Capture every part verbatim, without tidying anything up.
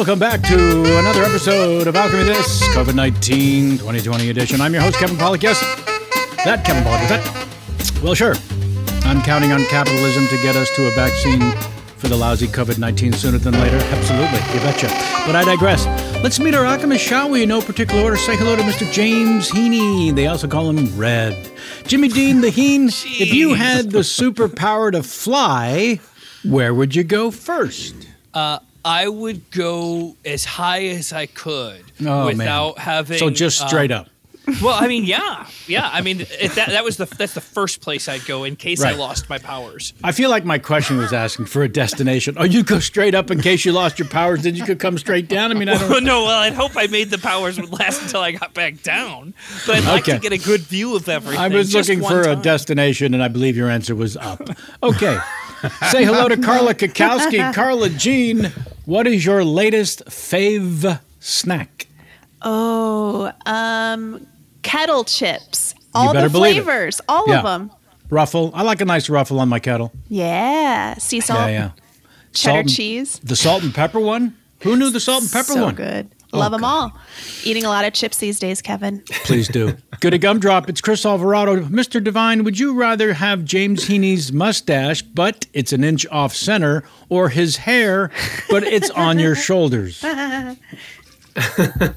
Welcome back to another episode of Alchemy This, COVID nineteen twenty twenty edition. I'm your host, Kevin Pollak. Yes, that Kevin Pollak with that. Well, sure. I'm counting on capitalism to get us to a vaccine for the lousy COVID nineteen sooner than later. Absolutely, you betcha. But I digress. Let's meet our alchemist, shall we? In no particular order. Say hello to Mister James Heaney. They also call him Red. Jimmy Dean the Heen. If you had the superpower to fly, where would you go first? Uh, I would go as high as I could oh, without man. having. So just straight um, up. Well, I mean, yeah, yeah. I mean, if that that was the that's the first place I'd go in case Right. I lost my powers. I feel like my question was asking for a destination. Oh, you go straight up in case you lost your powers, then you could come straight down? I mean, I don't Well, no, well, I'd hope I made the powers would last until I got back down. But I'd like Okay. to get a good view of everything. I was just looking one for time. a destination, and I believe your answer was up. Okay. Say hello to Carla Kakowski. Carla Jean, what is your latest fave snack? Oh, um, kettle chips. All better the believe it. flavors. All Yeah. of them. Ruffle. I like a nice ruffle on my kettle. Yeah. Sea salt. Yeah, yeah. Cheddar Salt and- cheese. The salt and pepper one? Who knew the salt and pepper so one? good. Oh, Love them God. all. Eating a lot of chips these days, Kevin. Please do. Good a gumdrop. It's Chris Alvarado. Mister Divine, would you rather have James Heaney's mustache, but it's an inch off center, or his hair, but it's on your shoulders? That's a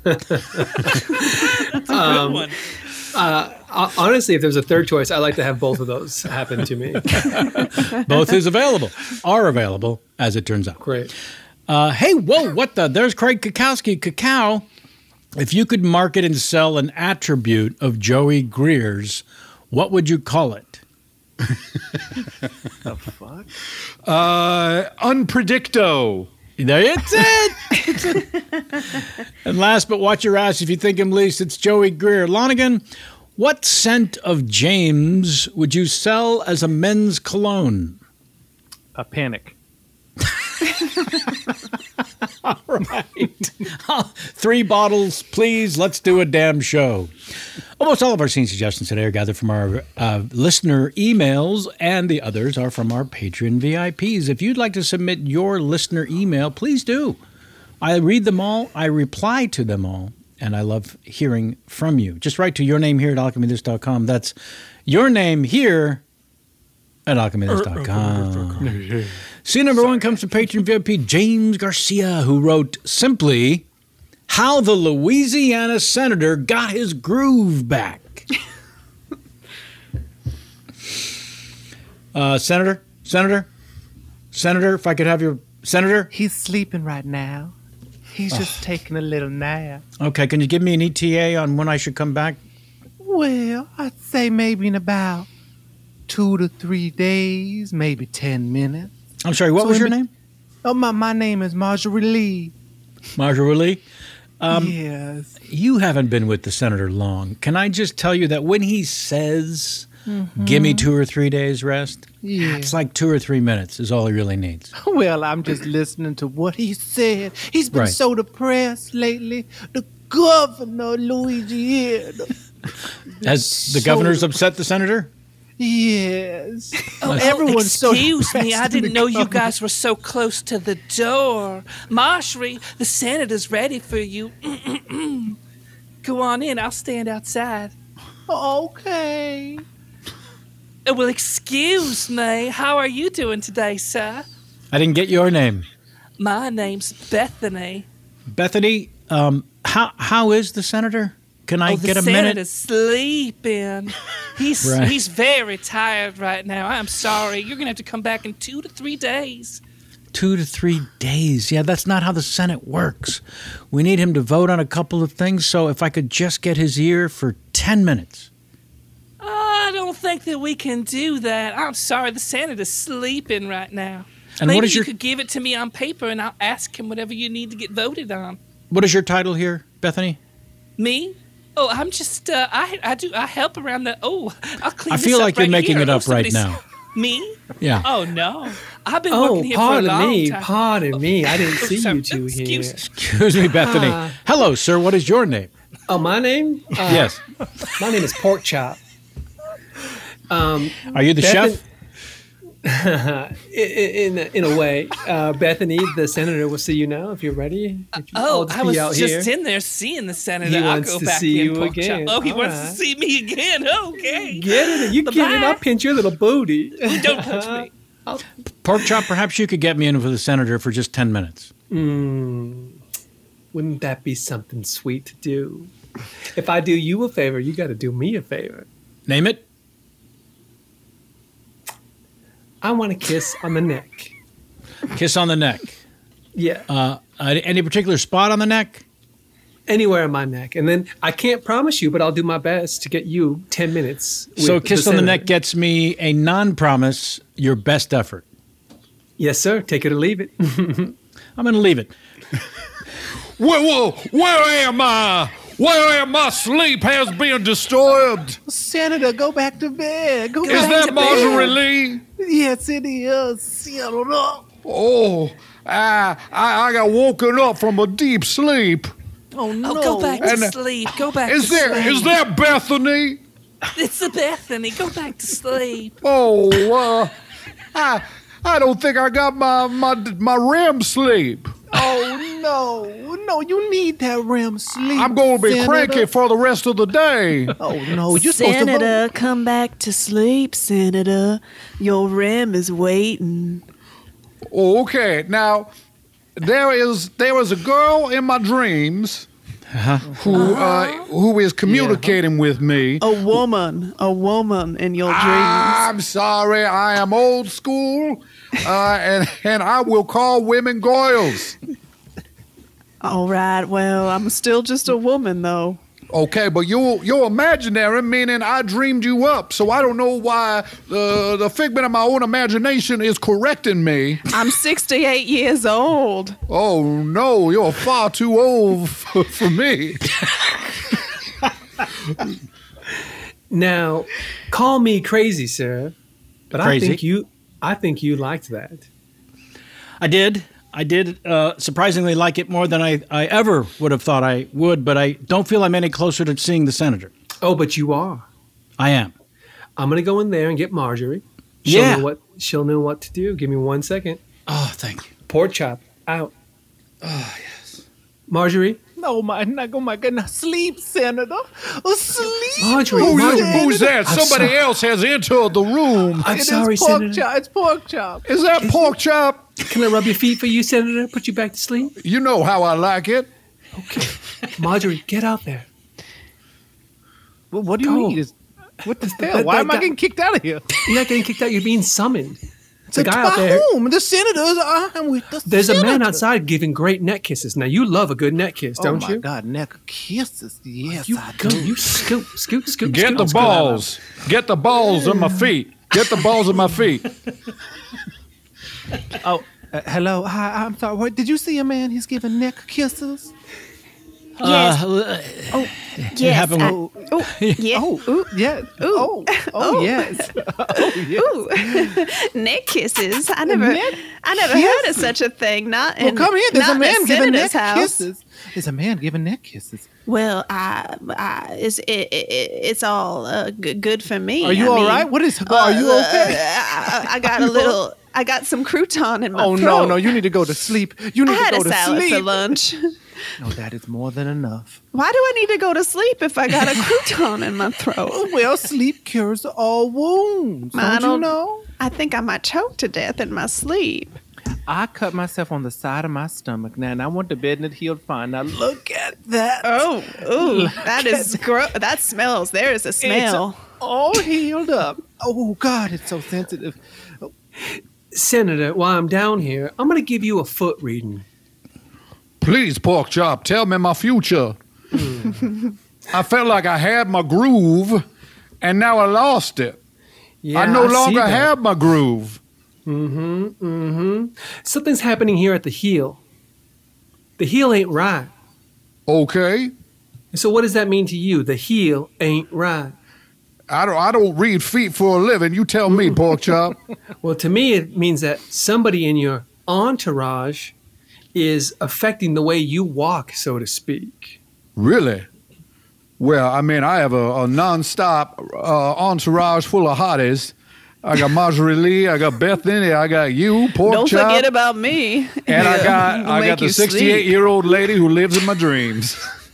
good one. Uh, honestly, if there's a third choice, I like to have both of those happen to me. Both is available, are available, as it turns out. Great. Uh, hey, whoa, what the? There's Craig Kakowski. Cacao, if you could market and sell an attribute of Joey Greer's, what would you call it? The fuck? Uh, unpredicto. There, it's it. And last but watch your ass if you think him least, it's Joey Greer. Lonigan, what scent of James would you sell as a men's cologne? A panic. All right. Three bottles, please. Let's do a damn show. Almost all of our scene suggestions today are gathered from our uh, listener emails, and the others are from our Patreon V I Ps. If you'd like to submit your listener email, please do. I read them all. I reply to them all. And I love hearing from you. Just write to your name here at alchemy this dot com. That's your name here at alchemy this dot com. Scene number one comes from Patreon V I P James Garcia, who wrote simply, "How the Louisiana senator got his groove back." uh, Senator, Senator, Senator, if I could have your Senator. He's sleeping right now. He's just taking a little nap. Okay, can you give me an E T A on when I should come back? Well, I'd say maybe in about two to three days, maybe ten minutes. I'm sorry, what So was in your bet- name? Oh, my, my name is Marjorie Lee. Marjorie Lee. Um, yes. You haven't been with the senator long. Can I just tell you that when he says, give me two or three days rest, Yeah. it's like two or three minutes is all he really needs. Well, I'm just listening to what he said. He's been Right. so depressed lately. The governor of Louisiana. Has the So- governor's upset the senator? Yes. Oh, Everyone's so excuse me, depressed I in didn't the know you government. guys were so close to the door. Marjorie, the senator's ready for you. Go on in, I'll stand outside. Okay. Uh, Well, excuse me, how are you doing today, sir? I didn't get your name. My name's Bethany. Bethany, um, how how is the senator? Can I oh, the get a senator's minute? sleeping. He's Right. he's very tired right now. I'm sorry. You're gonna have to come back in two to three days. Two to three days. Yeah, that's not how the Senate works. We need him to vote on a couple of things, so if I could just get his ear for ten minutes. I don't think that we can do that. I'm sorry. The senator's sleeping right now. And Maybe what is you your could give it to me on paper, and I'll ask him whatever you need to get voted on. what is your title here, Bethany? Me? Oh, I'm just uh, I I do I help around the. Oh, I'll clean. I this feel up like you're right making here. it Oh, up right somebody's- now. Me? Yeah. Oh no, I've been Oh, working here for a pardon long me. time. Pardon me. I didn't Oh, see sorry. you two here. Excuse- Excuse me, Bethany. Ah. Hello, sir. What is your name? Oh, my name? Uh, Yes. My name is Pork Chop. Um, Are you the Bethany- chef? in, in, in a way. Uh, Bethany, the senator will see you now if you're ready. If you, Oh, I'll just I be was out just here. in there seeing the senator. He I'll wants go to back see in, you pork chop. again. Oh, he All wants right. to see me again. Okay. Get it? You get it? Bye-bye. I'll pinch your little booty. Don't touch me. Pork chop, perhaps you could get me in for the senator for just ten minutes. Mm, wouldn't that be something sweet to do? If I do you a favor, you got to do me a favor. Name it. I want a kiss on the neck. Kiss on the neck. Yeah. Uh, uh, any particular spot on the neck? Anywhere on my neck. And then I can't promise you, but I'll do my best to get you ten minutes. So with kiss the on the senator. neck gets me a non-promise, your best effort. Yes, sir. Take it or leave it. I'm going to leave it. Whoa, whoa, where am I? Where am my sleep has been disturbed? Senator, go back to bed. Go Is back that to Marjorie bed. Lee? Yes, it is. Senator. Oh, I, I I got woken up from a deep sleep. Oh, no. Oh, go back to And, uh, sleep. Go back Is to there sleep. is that Bethany? It's the Bethany. Go back to sleep. Oh, uh, I I don't think I got my my my R E M sleep. Oh, no. No, you need that R E M sleep. I'm going to be Senator. cranky for the rest of the day. Oh, no. You're supposed to Senator, vote. come back to sleep, Senator. Your R E M is waiting. Oh, okay. Now, there is there is a girl in my dreams who uh, who is communicating with me. A woman, a woman in your dreams. I'm sorry, I am old school, uh, and and I will call women goyles. All right, well, I'm still just a woman, though. Okay, but you're you're imaginary, meaning I dreamed you up, so I don't know why the the figment of my own imagination is correcting me. I'm sixty-eight years old. Oh no, you're far too old for, for me. Now, call me crazy, sir. But Crazy? I think you I think you liked that. I did. I did uh, surprisingly like it more than I, I ever would have thought I would, but I don't feel I'm any closer to seeing the senator. Oh, but you are. I am. I'm gonna go in there and get Marjorie. She'll Yeah. know what she'll know what to do. Give me one second. Oh, thank you. Pork chop out. Oh yes. Marjorie. No, my, not go, my goodness. Sleep, Senator. Oh, sleep. Marjorie, Who's, Marjorie. who's that? I'm Somebody sorry. else has entered the room. I'm It is sorry, pork Senator. chop. It's pork chop. Is that pork chop? Can I rub your feet for you, Senator? Put you back to sleep? You know how I like it. Marjorie, get out there. Well, what do you Go. mean? Is, what the That- hell? Why that am I guy- getting kicked out of here? You're not getting kicked out. You're being summoned. The To- guy by out there. whom? The senators. I'm with the There's a man senator. outside giving great neck kisses. Now you love a good neck kiss, Oh, don't my you? God. Neck kisses. Yes, You I go. do. You scoot, scoot, scoot. Get scoot, the scoot. balls. Get the balls on my feet. Get the balls on my feet. Oh, uh, hello. Hi, I'm sorry. What, did you see a man? He's giving neck kisses. Yes. Uh, Oh, yes. happened I- Oh, oh, yeah. oh, ooh, yeah. Oh, oh, yes. Oh, yes. Ooh, neck kisses. I never, Neck I never heard of such a thing. Not Well, in, come here. There's not a man in the giving neck senator's house. kisses. There's a man giving neck kisses. Well, I, I it's, it, it, it's all uh, g- good for me. Are you I all mean, right? What is? Are you uh, okay? I, I got a little. I got some crouton in my Oh throat. no, no! You need to go to sleep. You need I had to a go to salad sleep. for lunch. No, that is more than enough. Why do I need to go to sleep if I got a crouton in my throat? Oh, well, sleep cures all wounds. I Don't you don't- know? I think I might choke to death in my sleep. I cut myself on the side of my stomach now, and I went to bed and it healed fine. Now look at that. Oh, ooh, that is gross. That smells. There is a smell. It's all healed up. Oh God, it's so sensitive. Senator, while I'm down here, I'm going to give you a foot reading. Please, pork chop, tell me my future. I felt like I had my groove, and now I lost it. Yeah, I no see longer that. have my groove. Mm-hmm, mm-hmm. Something's happening here at the heel. The heel ain't right. Okay, So what does that mean to you? The heel ain't right. I don't. I don't read feet for a living. You tell me, pork chop. Well, to me, it means that somebody in your entourage is affecting the way you walk, so to speak. Really? Well, I mean, I have a, a non-stop uh, entourage full of hotties, I got Marjorie Lee. I got Bethany. I got you, pork Don't chop. forget about me. And I got We'll I make got the you sleep. sixty-eight-year-old lady who lives in my dreams.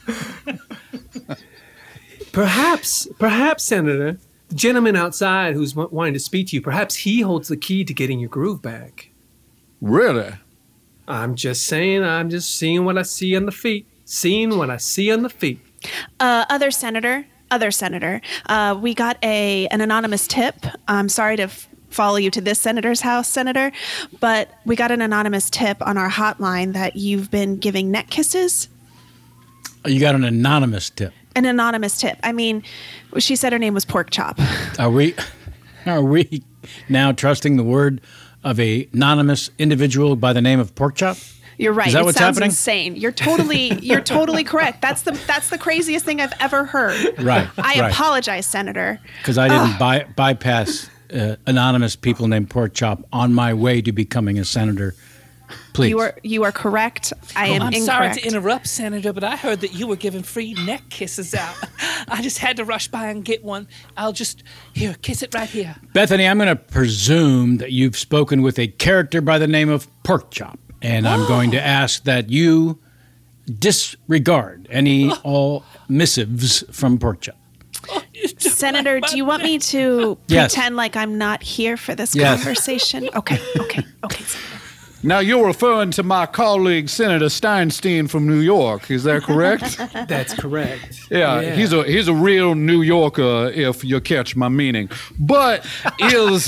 Perhaps, perhaps, Senator, the gentleman outside who's w- wanting to speak to you, perhaps he holds the key to getting your groove back. Really? I'm just saying, I'm just seeing what I see on the feet. Seeing what I see on the feet. Uh, other senator, other senator, uh, we got a an anonymous tip. I'm sorry to f- follow you to this senator's house, Senator, but we got an anonymous tip on our hotline that you've been giving neck kisses. You got an anonymous tip. An anonymous tip. I mean, she said her name was Pork Chop. Are we are we now trusting the word of a anonymous individual by the name of Pork Chop? You're right. Is that it what's sounds happening? insane. You're totally, you're totally correct. That's the that's the craziest thing I've ever heard. Right. I right. apologize, Senator. Because I didn't by, bypass uh, anonymous people named Pork Chop on my way to becoming a senator. Please. You are you are correct. I am I'm incorrect. sorry to interrupt, Senator, but I heard that you were giving free neck kisses out. I just had to rush by and get one. I'll just, here, kiss it right here. Bethany, I'm going to presume that you've spoken with a character by the name of Pork Chop, and I'm going to ask that you disregard any all missives from Pork Chop. Senator, do you want me to Yes. pretend like I'm not here for this Yes. conversation? Okay, okay, okay. Senator. Now you're referring to my colleague Senator Steinstein from New York. Is that correct? That's correct. Yeah, he's a he's a real New Yorker, if you catch my meaning. But is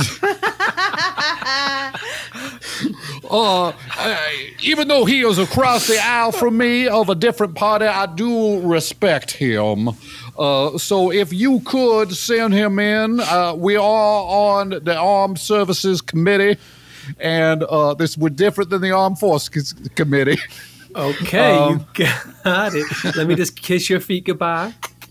uh, I- even though he is across the aisle from me of a different party, I do respect him. Uh, so if you could send him in, uh, we are on the Armed Services Committee, and uh, this was different than the Armed Forces Committee. Okay, Um, you got it. Let me just kiss your feet goodbye.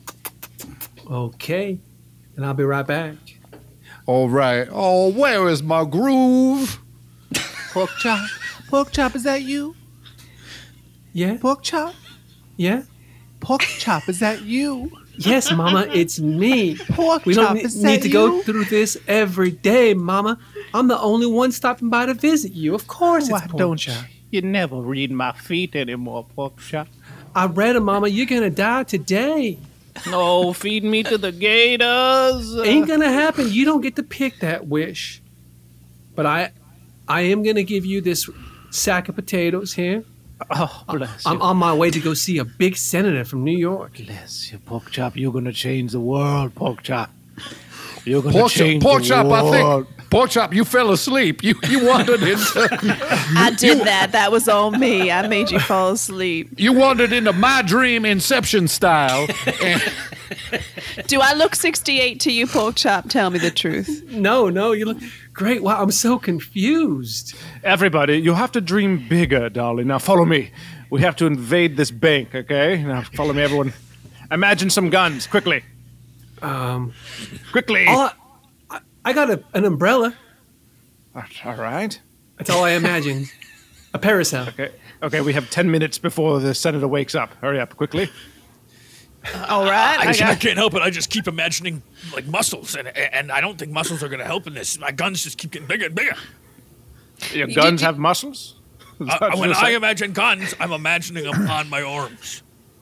Okay, and I'll be right back. All right. Oh, where is my groove? Pork chop. Pork chop, is that you? Yeah, Pork chop? yeah. Pork chop, is that you? Yes, Mama, it's me. Pork We chop, don't ne- is need that to go you? through this every day, Mama. I'm the only one stopping by to visit you. Of course, Why it's pork don't chop. you? You never read my feet anymore, pork chop. I read it, Mama. You're gonna die today. No, feed me to the gators. Ain't gonna happen. You don't get to pick that wish. But I, I am gonna give you this sack of potatoes here. Oh, bless I'm you. on my way to go see a big senator from New York. Bless you, pork chop. You're gonna change the world, pork chop. You're gonna Pork chop, change pork the chop, I world. think. Pork chop, you fell asleep. You you wandered into I did that. That was on me. I made you fall asleep. you wandered into my dream Inception style. And Do I look sixty-eight to you, pork chop? Tell me the truth. No, no, you look great. Wow, I'm so confused. Everybody, you have to dream bigger, darling. Now follow me. We have to invade this bank, okay? Now follow me, everyone. Imagine some guns, quickly. Um, Quickly. all I, I got a, an umbrella. All right. That's all I imagine. A parasol. Okay. Okay, we have ten minutes before the senator wakes up. Hurry up, quickly. All right. I, I just, I got, can't help it. I just keep imagining like muscles, and and I don't think muscles are going to help in this. My guns just keep getting bigger and bigger. Your guns have muscles? Is that Uh, what when you're I saying? imagine guns, I'm imagining them on my arms.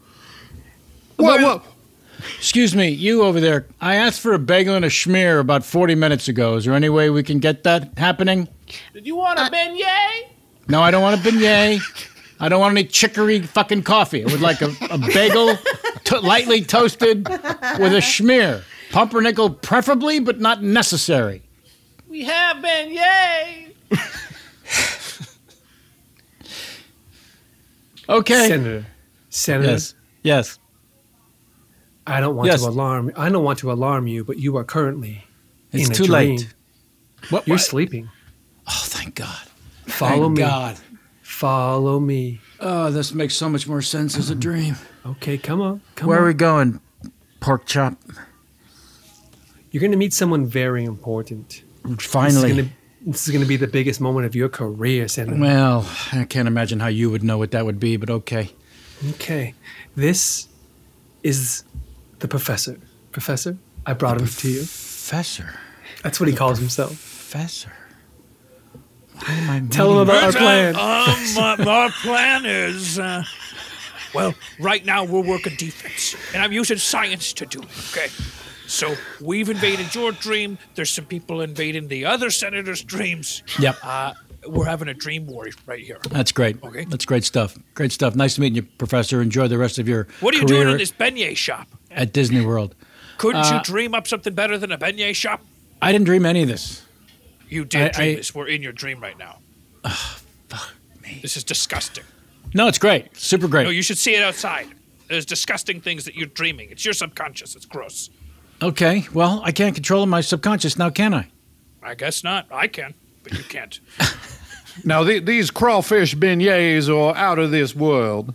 what, what? Excuse me, you over there. I asked for a bagel and a schmear about forty minutes ago. Is there any way we can get that happening? Did you want a beignet? No, I don't want a beignet. I don't want any chicory fucking coffee. I would like a, a bagel, to- lightly toasted, with a schmear. Pumpernickel preferably, but not necessary. We have beignet. Okay. Senator. Senator. Yes. Yes. I don't want Yes. to alarm. I don't want to alarm you, but you are currently It's in a too dream. late. What? You're what? sleeping. Oh, thank God. Follow Thank me. God. Follow me. Oh, this makes so much more sense as a dream. Okay, come on. Come Where on. are we going, pork chop? You're going to meet someone very important. Finally. This is gonna, this is going to be the biggest moment of your career, Senator. Well, I can't imagine how you would know what that would be, but okay. Okay. This is the professor. Professor, I brought him to you. Professor. That's what he calls himself. Professor. Why am I Tell him about our plan. Um, our plan is, uh, well, right now we're working defense, and I'm using science to do it, okay? So we've invaded your dream. There's some people invading the other senator's dreams. Yep. Uh, we're having a dream war right here. That's great. Okay. That's great stuff. Great stuff. Nice to meet you, Professor. Enjoy the rest of your What are you career doing in this beignet shop? at Disney World. Couldn't Uh, you dream up something better than a beignet shop? I didn't dream any of this. You did I- dream I- this. We're in your dream right now. Ugh, fuck me. This is disgusting. No, it's great. Super great. No, you should see it outside. There's disgusting things that you're dreaming. It's your subconscious. It's gross. Okay. Well, I can't control my subconscious now, can I? I guess not. I can, but you can't. Now, the, these crawfish beignets are out of this world.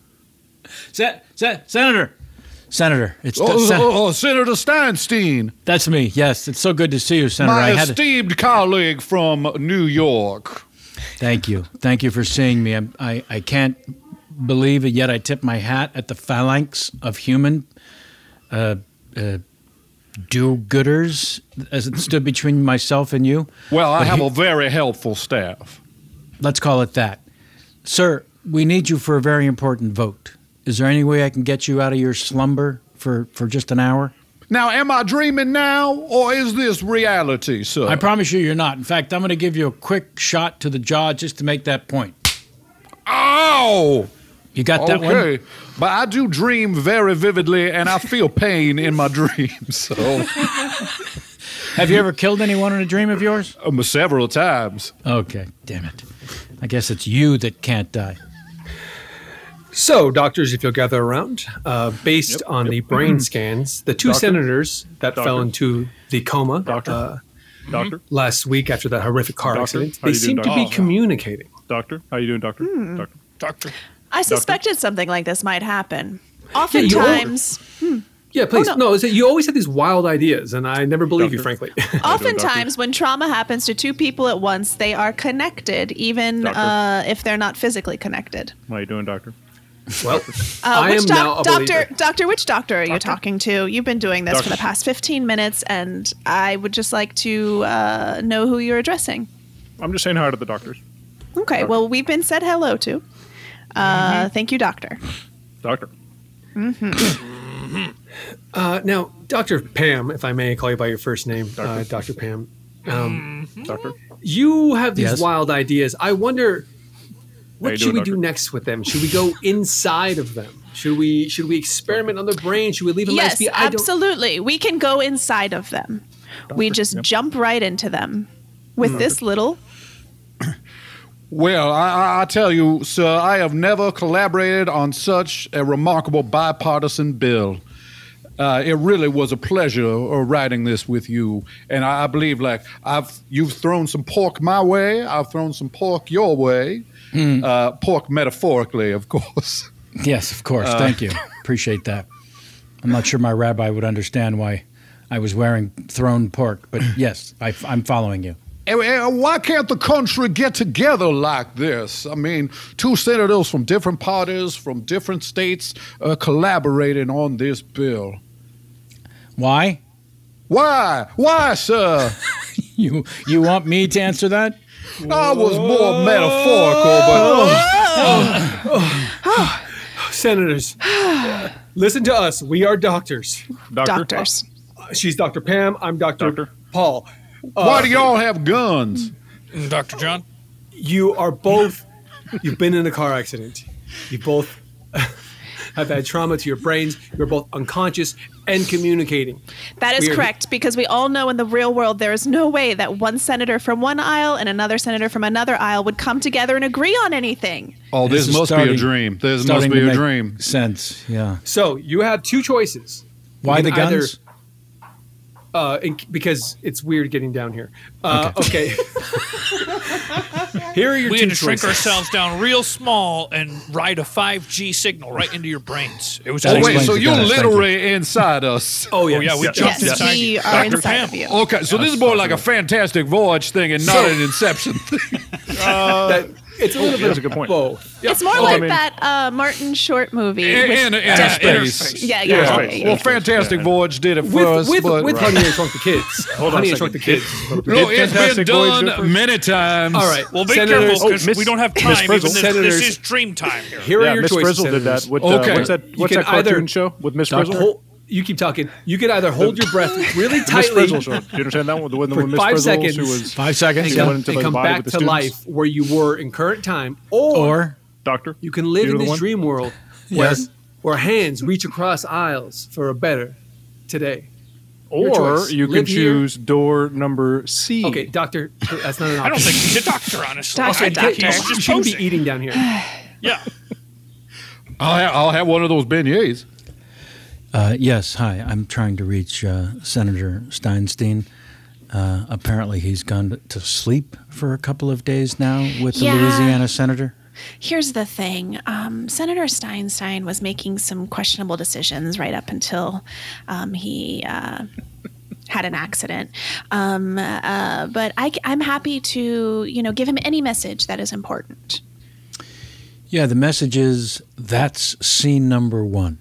Se- se- Senator. Senator. It's Oh, Sen- oh, oh, Senator Steinstein, That's me. Yes. It's so good to see you, Senator. my I had to- esteemed colleague from New York. Thank you. Thank you for seeing me. I, I, I can't believe it yet. I tip my hat at the phalanx of human uh, uh, do-gooders as it stood between myself and you. Well, I But have he- a very helpful staff. Let's call it that. Sir, we need you for a very important vote. Is there any way I can get you out of your slumber for, for just an hour? Now, am I dreaming now, or is this reality, sir? I promise you you're not. In fact, I'm going to give you a quick shot to the jaw just to make that point. Ow! You got that one? Okay, but I do dream very vividly, and I feel pain in my dreams. So, Have you ever killed anyone in a dream of yours? um, several times. Okay, damn it. I guess it's you that can't die. So, doctors, if you'll gather around, uh, based on the brain scans, the two Doctor? senators that Doctor? fell into the coma Doctor? Uh, Doctor? last week after that horrific car Doctor? accident, How they you doing, seem to doctor? be communicating. Doctor? How you doing, doctor? Doctor? Doctor. I suspected something like this might happen. you al- Oftentimes, Yeah, please. no. no, it's that you always have these wild ideas, and I never believe you, Doctor? frankly. oftentimes when trauma happens to two people at once, they are connected, even Doctor? uh, if they're not physically connected. How you doing, doctor? well, Uh, I which am doc- now a doctor, believer. doctor, which doctor are you talking to? You've been doing this for Doctor- the past fifteen minutes, and I would just like to uh, know who you're addressing. I'm just saying hi to the doctors. Okay, well, we've been said hello to. Uh, Thank you, doctor. Doctor. Uh, now, Doctor Pam, if I may call you by your first name, uh, Doctor Pam, um, Doctor. you have these Yes. wild ideas. I wonder, what you should doing, we Doctor? do next with them? Should we go inside of them? Should we should we experiment on their brain? Should we leave them Yes, as be? I don't. absolutely. We can go inside of them. we just jump right into them with this little. Well, I, I- I tell you, sir, I have never collaborated on such a remarkable bipartisan bill. Uh, it really was a pleasure uh, writing this with you, and I, I believe, like, I've you've thrown some pork my way, I've thrown some pork your way, uh, pork metaphorically, of course. Yes, of course. Thank you. Appreciate that. I'm not sure my rabbi would understand why I was wearing thrown pork, but yes, I, I'm following you. Eh, eh, Why can't the country get together like this? I mean, two senators from different parties, from different states, uh, collaborating on this bill. Why? Why? Why, sir? You you want me to answer that? I was more metaphorical, but Senators, listen to us. We are doctors. Doctor. Doctors. Uh, She's Doctor Pam. I'm Doctor Doctor. Paul. why do y'all have guns? Doctor John. You are both. You've been in a car accident. You both have had trauma to your brains. You're both unconscious and communicating. That is We are- correct, because we all know in the real world there is no way that one senator from one aisle and another senator from another aisle would come together and agree on anything. Oh, this, This is must be starting- a dream. This must Starting be to a make dream. Sense. Yeah. So you have two choices. You Why can the either- guns? Uh, in, because it's weird getting down here. Uh, okay. Here are your We two had to shrink choices. ourselves down real small and ride a five G signal right into your brains. It was That Oh, wait, explains so the you're guns. Thank you. literally inside us. Oh, yes. Oh, yeah, we Yes. jumped Yes, inside we you. are Doctor inside Pam. of you. Okay, so this is more like a Fantastic Voyage thing and not an Inception thing. that, It's a little bit That's of a good point. both. It's more Oh, like I mean- that uh, Martin Short movie. In, with in, in Jeff space. Bridges. Yeah, Yeah, yeah, yeah, space. yeah, Well, yeah. Fantastic Voyage did it With, first, with, but with Honey, I Shrunk the Kids. Hold on Honey, a I Shrunk the second. Kids. no, it's been Fantastic Voyage done do it first? many times. All right. Well, be Senators, careful because Oh, Miss- we don't have Miss time. Even Frizzle. this, Senators- this is dream time here. Here Yeah, are your Miss choices, Frizzle did Senators. that. With, uh, Okay. what's that? You What's can that cartoon either- show with Miss Doctor Frizzle? Hol- you keep talking. You could either hold your breath really Miss tightly Frizzle show. Do you understand that one? The one for with Miss five Frizzle, seconds. she was Five seconds. and She yeah. come, went into and the come body back with the to students. life where you were in current time, or, Or Doctor. you can live You in know the this one? dream world where, Yes. where hands reach across aisles for a better today. Your Or choice. you can Live here. choose door number C. Okay, doctor, that's not an option. I don't think he's a doctor, honestly. Doctor, I think doctor. he's You just shouldn't be posing. eating down here. Yeah. I'll, ha- I'll have one of those beignets. Uh, yes, hi. I'm trying to reach uh, Senator Steinstein. Uh, apparently, he's gone to sleep for a couple of days now with the Yeah. Louisiana senator. Here's the thing. Um, Senator Steinstein was making some questionable decisions right up until um, he uh, had an accident. Um, uh, but I, am happy to, you know, give him any message that is important. Yeah, the message is that's scene number one.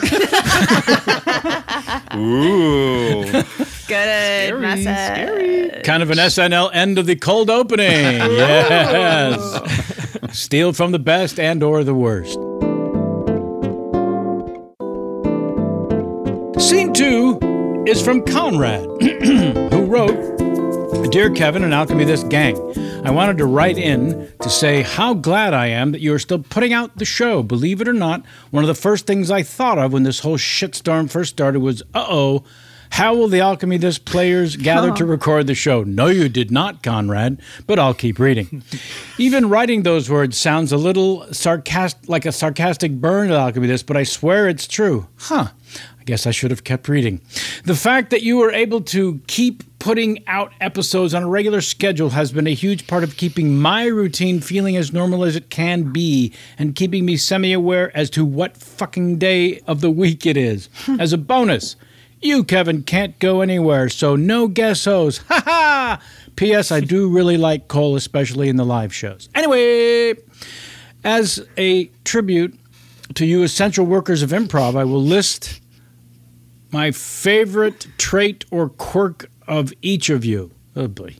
Ooh. Good message. Kind of an S N L end of the cold opening. Yes. Steal from the best and or the worst. Scene two is from Conrad, who wrote, Dear Kevin and Alchemy This gang, I wanted to write in to say how glad I am that you are still putting out the show. Believe it or not, one of the first things I thought of when this whole shitstorm first started was, uh-oh, how will the Alchemy This players gather to record the show? No, you did not, Conrad, but I'll keep reading. Even writing those words sounds a little sarcastic, like a sarcastic burn at Alchemy This, but I swear it's true. Huh. I guess I should have kept reading. The fact that you were able to keep putting out episodes on a regular schedule has been a huge part of keeping my routine feeling as normal as it can be and keeping me semi-aware as to what fucking day of the week it is. As a bonus, you, Kevin, can't go anywhere, so no guest hosts. Ha ha! P S. I do really like Cole, especially in the live shows. Anyway, as a tribute to you essential workers of improv, I will list my favorite trait or quirk of each of you. Oh, boy.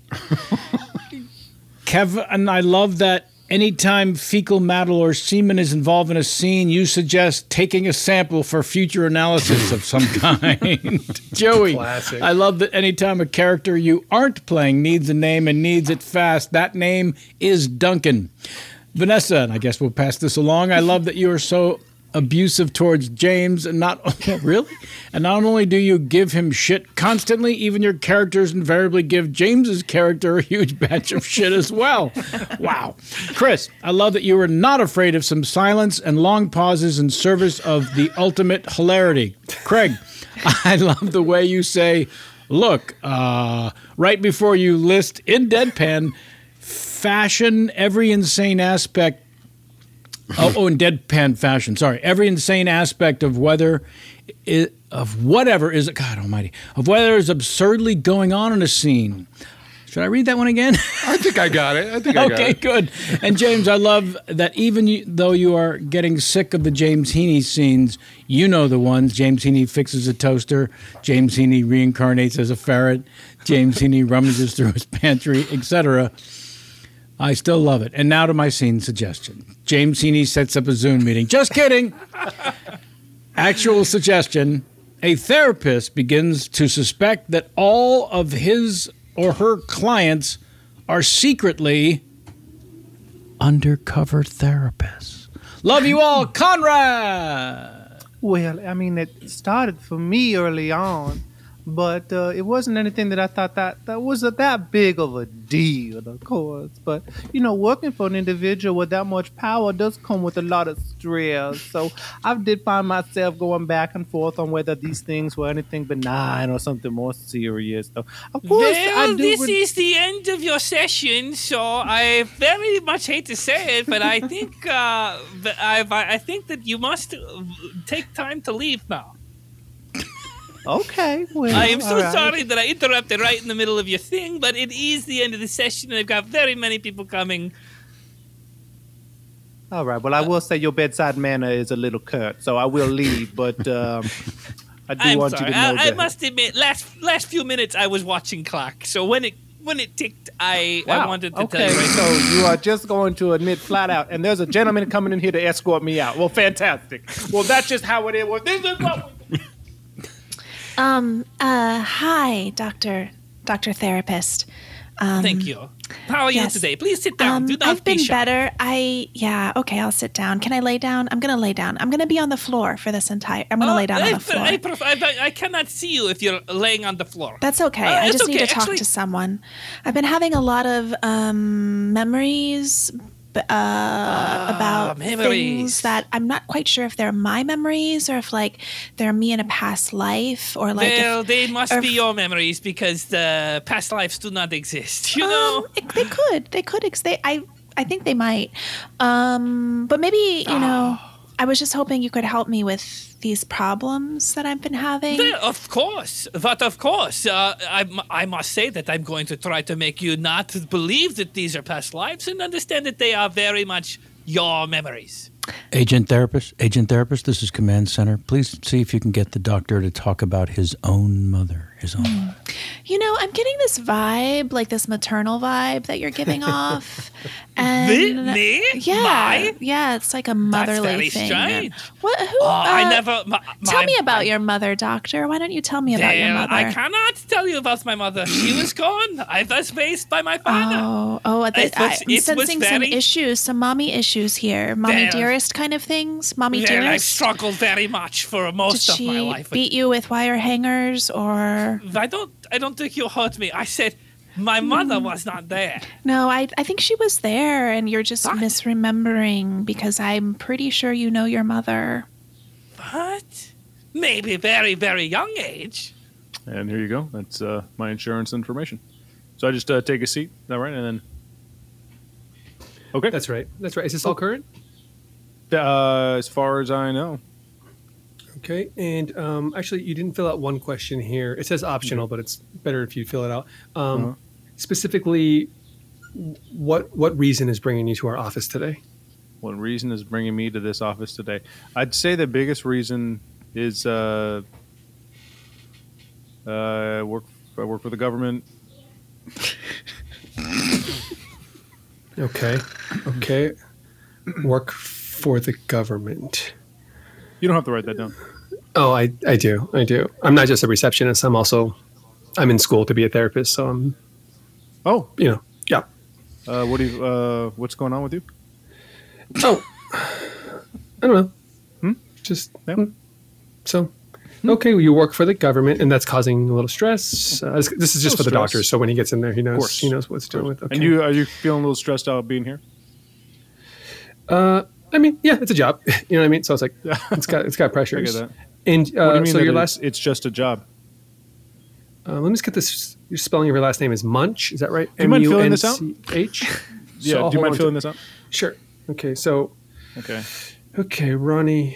Kevin, and I love that anytime fecal matter or semen is involved in a scene, you suggest taking a sample for future analysis of some kind. Joey, Classic. I love that anytime a character you aren't playing needs a name and needs it fast, that name is Duncan. Vanessa, and I guess we'll pass this along, I love that you are so abusive towards James, and not really, and not only do you give him shit constantly, even your characters invariably give James's character a huge batch of shit as well. Wow. Chris, I love that you are not afraid of some silence and long pauses in service of the ultimate hilarity. Craig, I love the way you say, look, uh, right before you list in deadpan fashion every insane aspect. Oh, oh, in deadpan fashion. Sorry, every insane aspect of whether, i- of whatever is God Almighty, of whether is absurdly going on in a scene. Should I read that one again? I think I got it. I think I got Okay, it. good. And James, I love that even you, though you are getting sick of the James Heaney scenes, you know the ones. James Heaney fixes a toaster. James Heaney reincarnates as a ferret. James Heaney rummages through his pantry, et cetera. I still love it. And now to my scene suggestion. James Heaney sets up a Zoom meeting. Just kidding. Actual suggestion. A therapist begins to suspect that all of his or her clients are secretly undercover therapists. Love you all, Conrad. Well, I mean, it started for me early on, but uh, it wasn't anything that I thought that, that was a, that big of a deal, of course. But, you know, working for an individual with that much power does come with a lot of stress. So I did find myself going back and forth on whether these things were anything benign or something more serious. So, of course, I Well, do this re- is the end of your session, so I very much hate to say it, but I think uh, that I've, I I think that you must uh, take time to leave now. Okay, well, I am so all right. sorry that I interrupted right in the middle of your thing, but it is the end of the session, and I've got very many people coming. All right. Well, I will say your bedside manner is a little curt, so I will leave. But um, I do I'm want sorry. you to know I, I that. must admit, last last few minutes I was watching clock, so when it when it ticked, I I Wow. wanted to okay, tell you. so you are just going to admit flat out, and there's a gentleman coming in here to escort me out. Well, fantastic. Well, that's just how it is. Well, this is what we Um, uh, hi, Doctor, Doctor Therapist. Um, Thank you. How are you yes. today? Please sit down. Um, Do not I've been be shy. better. I, yeah, okay, I'll sit down. Can I lay down? I'm going to lay down. I'm going to be on the floor for this entire, I'm going to Uh, lay down on I, the floor. I, pref- I, I cannot see you if you're laying on the floor. That's okay. Uh, I it's just need okay, to talk actually- to someone. I've been having a lot of um, memories b- uh, about memories. things that I'm not quite sure if they're my memories or if like they're me in a past life or like. well, if, they must or be if- your memories because the past lives do not exist. You know. Um, it, they could. They could. Ex- they, I. I think they might. Um, but maybe you know. I was just hoping you could help me with these problems that I've been having. Well, of course, but of course, uh, I, I must say that I'm going to try to make you not believe that these are past lives and understand that they are very much your memories. Agent Therapist, Agent Therapist, this is Command Center. Please see if you can get the doctor to talk about his own mother. His own mother. You know, I'm getting this vibe, like this maternal vibe that you're giving off. And Me? Me? Yeah, My? yeah, it's like a motherly very thing. strange. What? Who? Oh, I uh, never. My, Tell my- me about your mother, doctor. Why don't you tell me about your Well, mother? I cannot tell you about my mother. She was gone. I was raised by my father. Oh, oh, th- It was- I, I'm it was sensing some very- issues, some mommy issues here, mommy Well, dearest kind of things. Mommy Well, I've dearest. struggled very much for Did most of she my life. beat you with wire hangers or? I don't. I don't think you heard me. I said my mother was not there. No, I I think she was there, and you're just misremembering because I'm pretty sure you know your mother. What? Maybe very, very young age. And here you go. That's uh, my insurance information. So I just uh, take a seat. Is that right? And then. Okay. That's right. That's right. Is this all current? Uh, as far as I know. Okay. And um, actually, you didn't fill out one question here. It says optional, but it's better if you fill it out. Um, Uh-huh. Specifically, what what reason is bringing you to our office today? What reason is bringing me to this office today? I'd say the biggest reason is uh, uh, work. I work for the government. Okay. Okay. Work for the government. You don't have to write that down. Oh, I, I do. I do. I'm not just a receptionist. I'm also, I'm in school to be a therapist. So I'm, Oh, you know, yeah. uh, what do you? Uh, what's going on with you? Oh, I don't know. Hmm? Just, Yeah. hmm. so, okay, well, you work for the government and that's causing a little stress. Uh, this, this is just No for the stress. doctor. So when he gets in there, he knows, course. he knows what he's dealing with. Okay. And you are you feeling a little stressed out being here? Uh, I mean, yeah, it's a job. You know what I mean? So it's like, it's got, it's got pressures. that. And uh, What do you mean so that your it's, last, it's just a job? uh, let me just get this. Your spelling of your last name is Munch. Is that right? Do you mind filling this out? M U N C H? Yeah. Do you mind filling this out? Sure. Okay. So, Okay. okay, Ronnie.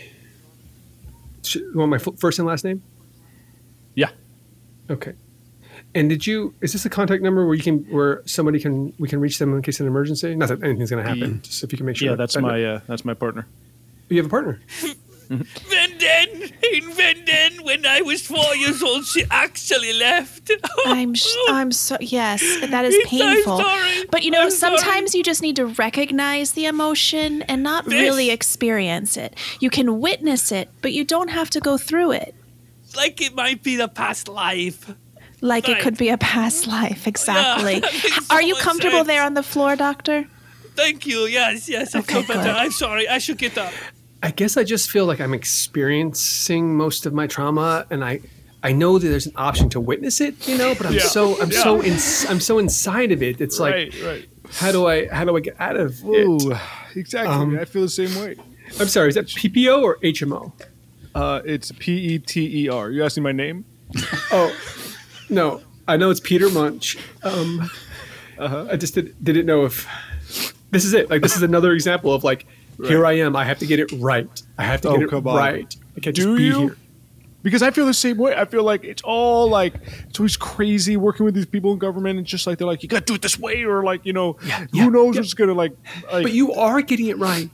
Sh- You want my f- first and last name? Yeah. Okay. And did you? Is this a contact number where you can, where somebody can, we can reach them in case of an emergency? Not that anything's going to happen. Ye- Just if you can make sure. Yeah, that- that's that- my uh, that's my partner. You have a partner. And then, and then, when I was four years old, she actually left. I'm sh- I'm so yes, that is I'm so painful. sorry. But you know, I'm sorry. sometimes you just need to recognize the emotion and not This- really experience it. You can witness it, but you don't have to go through it. Like it might be the past life. Like it Right. could be a past life, exactly. that makes so Are you much comfortable sense. there on the floor, doctor? Thank you. Yes, yes, I Okay, feel better. good. I'm sorry. I should get up. I guess I just feel like I'm experiencing most of my trauma, and I, I know that there's an option to witness it, you know. But I'm Yeah. so, I'm Yeah. so, in, I'm so inside of it. It's like, right, right. how do I, how do I get out of it? Ooh, exactly. Um, I feel the same way. I'm sorry. Is that P P O or H M O? Uh, it's P E T E R. You asking my name? Oh, no. I know it's Peter Munch. Um, Uh-huh. I just did, didn't know if this is it. Like, this is another example of like, here I am. I have to get it right. I have to Oh, get it come on. right. I can't Do just be you? here. Because I feel the same way. I feel like it's all like it's always crazy working with these people in government. It's just like they're like, you got to do it this way, or like you know, Yeah, who yeah, knows yeah. what's gonna like. like But you are getting it right.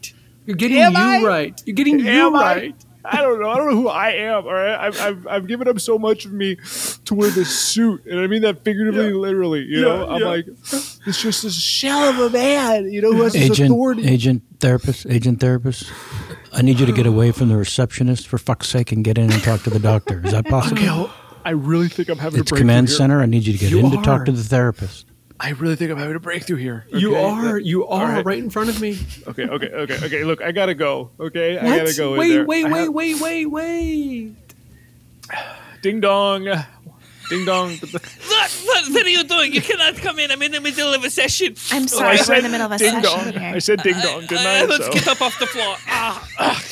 You're getting Am you I? right. You're getting you Am I? right. I don't know. I don't know who I am. All right, I've, I've, I've given up so much of me to wear this suit, and I mean that figuratively, Yeah. literally. You Yeah, know, I'm yeah. like, it's just this shell of a man, you know, who has this Agent, authority. agent, therapist, agent, therapist. I need you to get away from the receptionist for fuck's sake and get in and talk to the doctor. Is that possible? Okay, well, I really think I'm having It's a breakthrough command here. center. I need you to get You in to are. talk to the therapist. I really think I'm having a breakthrough here. You okay? are. That- You all are right. right in front of me. Okay, okay, okay, okay. Look, I gotta go. Okay, I What? gotta go. in Wait, there. wait, I wait, have- wait, wait, wait. Ding dong, ding dong. What, what, what are you doing? You cannot come in. I'm in the middle of a session. I'm Oh, sorry, I we're in the said middle of a ding session dong. here. I said ding dong, didn't I? Uh, let's So- get up off the floor. Ah, ah.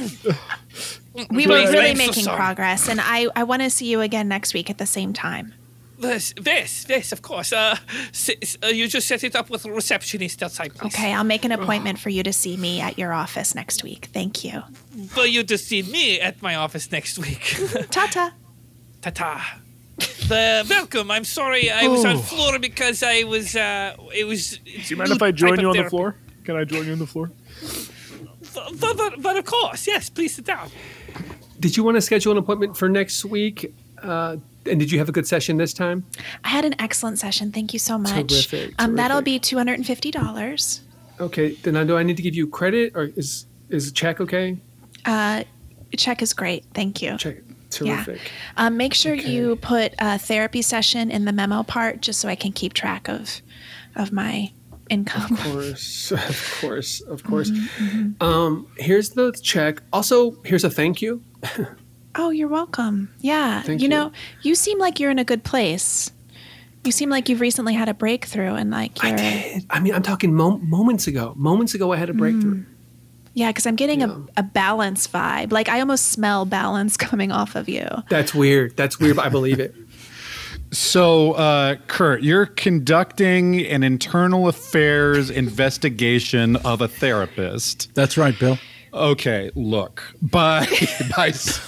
We were Please, really I'm so making sorry. progress, and I, I want to see you again next week at the same time. This, this, this, of course. Uh, s- s- uh, you just set it up with a receptionist outside, please. Okay, I'll make an appointment for you to see me at your office next week. Thank you. For you to see me at my office next week. Ta-ta. Ta-ta. The welcome. I'm sorry I was on floor because I was. Uh, it was. Do you mind if I join you on the floor? Can I join you on the floor? But, but, but of course, yes. Please sit down. Did you want to schedule an appointment for next week? Uh, and did you have a good session this time? I had an excellent session. Thank you so much. Terrific, Um, that'll terrific. be two hundred fifty dollars. Okay, then I do I need to give you credit or is is a check okay? Uh, check is great. Thank you. Check. Terrific. Um, make sure you put a therapy session in the memo part, just so I can keep track of of my income. Of course, of course, of course. Um, here's the check. Also, here's a thank you. Oh, you're welcome. Yeah. Thank you you. know, you seem like you're in a good place. You seem like you've recently had a breakthrough and like you're. I did. I mean, I'm talking mo- moments ago. Moments ago, I had a breakthrough. Yeah, because I'm getting Yeah. a, a balance vibe. Like I almost smell balance coming off of you. That's weird. That's weird, but I believe it. So, uh, Kurt, you're conducting an internal affairs investigation of a therapist. That's right, Bill. Okay, look, by by s-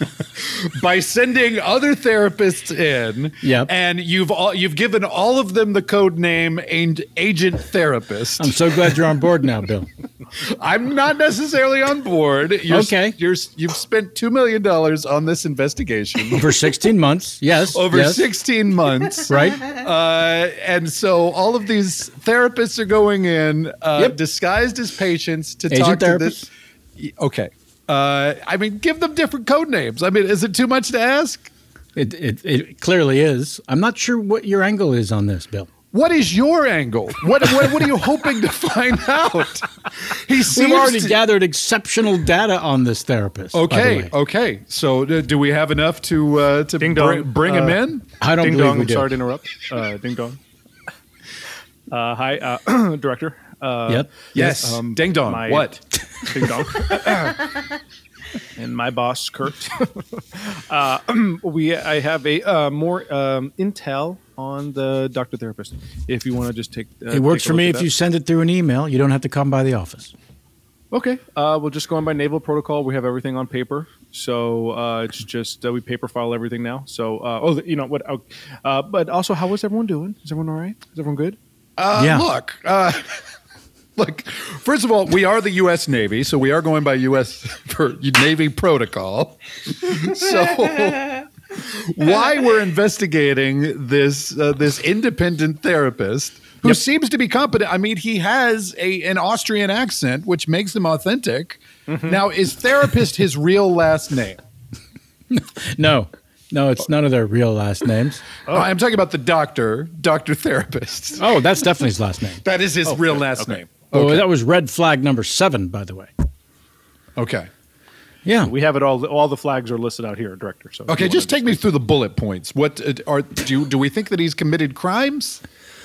by sending other therapists in, Yep. and you've all, you've given all of them the code name and Agent Therapist. I'm so glad you're on board now, Bill. I'm not necessarily on board. You're, Okay. you're you've spent two million dollars on this investigation Over sixteen months, yes. over yes. sixteen months, Right? Uh, and so all of these therapists are going in uh, Yep. disguised as patients to Agent talk therapist. to this. Y- Okay. Uh, I mean, give them different code names. I mean, is it too much to ask? It, it, it clearly is. I'm not sure what your angle is on this, Bill. What is your angle? What what, what are you hoping to find out? He seems We've already to- gathered exceptional data on this therapist. by the Okay, way. okay. So uh, do we have enough to uh, to Ding bring, dong. bring him Uh, in? I don't Ding believe dong. we do. Sorry to interrupt. Uh, ding dong. Uh, hi, uh, director. Uh, Yep. Yes. um, Ding dong. my- What? Ding dong. And my boss, Kurt. uh, we, I have a uh, more um, intel on the doctor therapist. If you want to just take, uh, It works take a for me look if at you that. send it through an email. You don't have to come by the office. Okay. Uh, we'll just go on by naval protocol. We have everything on paper, so uh, it's just uh, we paper file everything now. So, uh, oh, you know what? Uh, uh, but also, how is everyone doing? Is everyone all right? Is everyone good? Uh, Yeah. Look, uh, look. First of all, we are the U S Navy, so we are going by U S for Navy protocol. So, why we're investigating this uh, this independent therapist who seems to be competent? I mean, he has a an Austrian accent, which makes him authentic. Now, is therapist his real last name? No, no, it's none of their real last names. Oh, I'm talking about the doctor, doctor therapist. Oh, that's definitely his last name. That is his real last name. Oh, Okay. that was red flag number seven, by the way. Okay. Yeah. We have it all. All the flags are listed out here, director. So if Okay, you just wanna take me through the bullet points. What uh, are do do we think that he's committed crimes?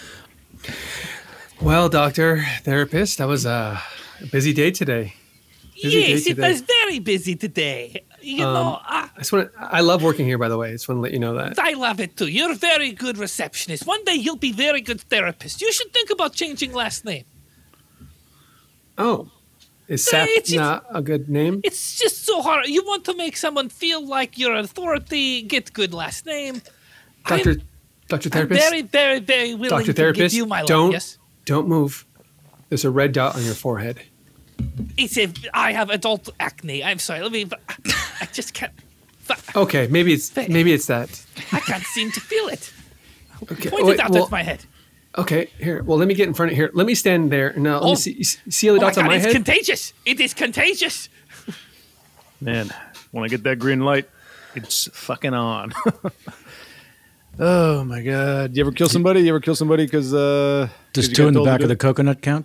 Well, doctor, therapist, that was a busy day today. Busy day Yes, it today. was very busy today. You know, I, I just want I love working here, by the way. I just want to let you know that. I love it too. You're a very good receptionist. One day you'll be very good therapist. You should think about changing last name. Oh, is Sap it's- not a good name? It's just so hard. You want to make someone feel like you're an authority, get good last name. Doctor, I'm, doctor I'm therapist, very, very, very willing doctor to therapist, give you my love. don't Yes. don't move. There's a red dot on your forehead. It's a, I have adult acne. I'm sorry. Let me. I just can't. Okay, maybe it's maybe it's that. I can't seem to feel it. Okay, Point wait, it out well, of my head. Okay, here. Well, let me get in front of here. Let me stand there. Now, let Oh. me see. See all the Oh my dots on God, my it's head? contagious. It is contagious. Man, when I get that green light, it's fucking on. Oh my god! You ever kill somebody? You ever kill somebody because uh? 'cause Does you two got in the told to back do of the it? coconut count?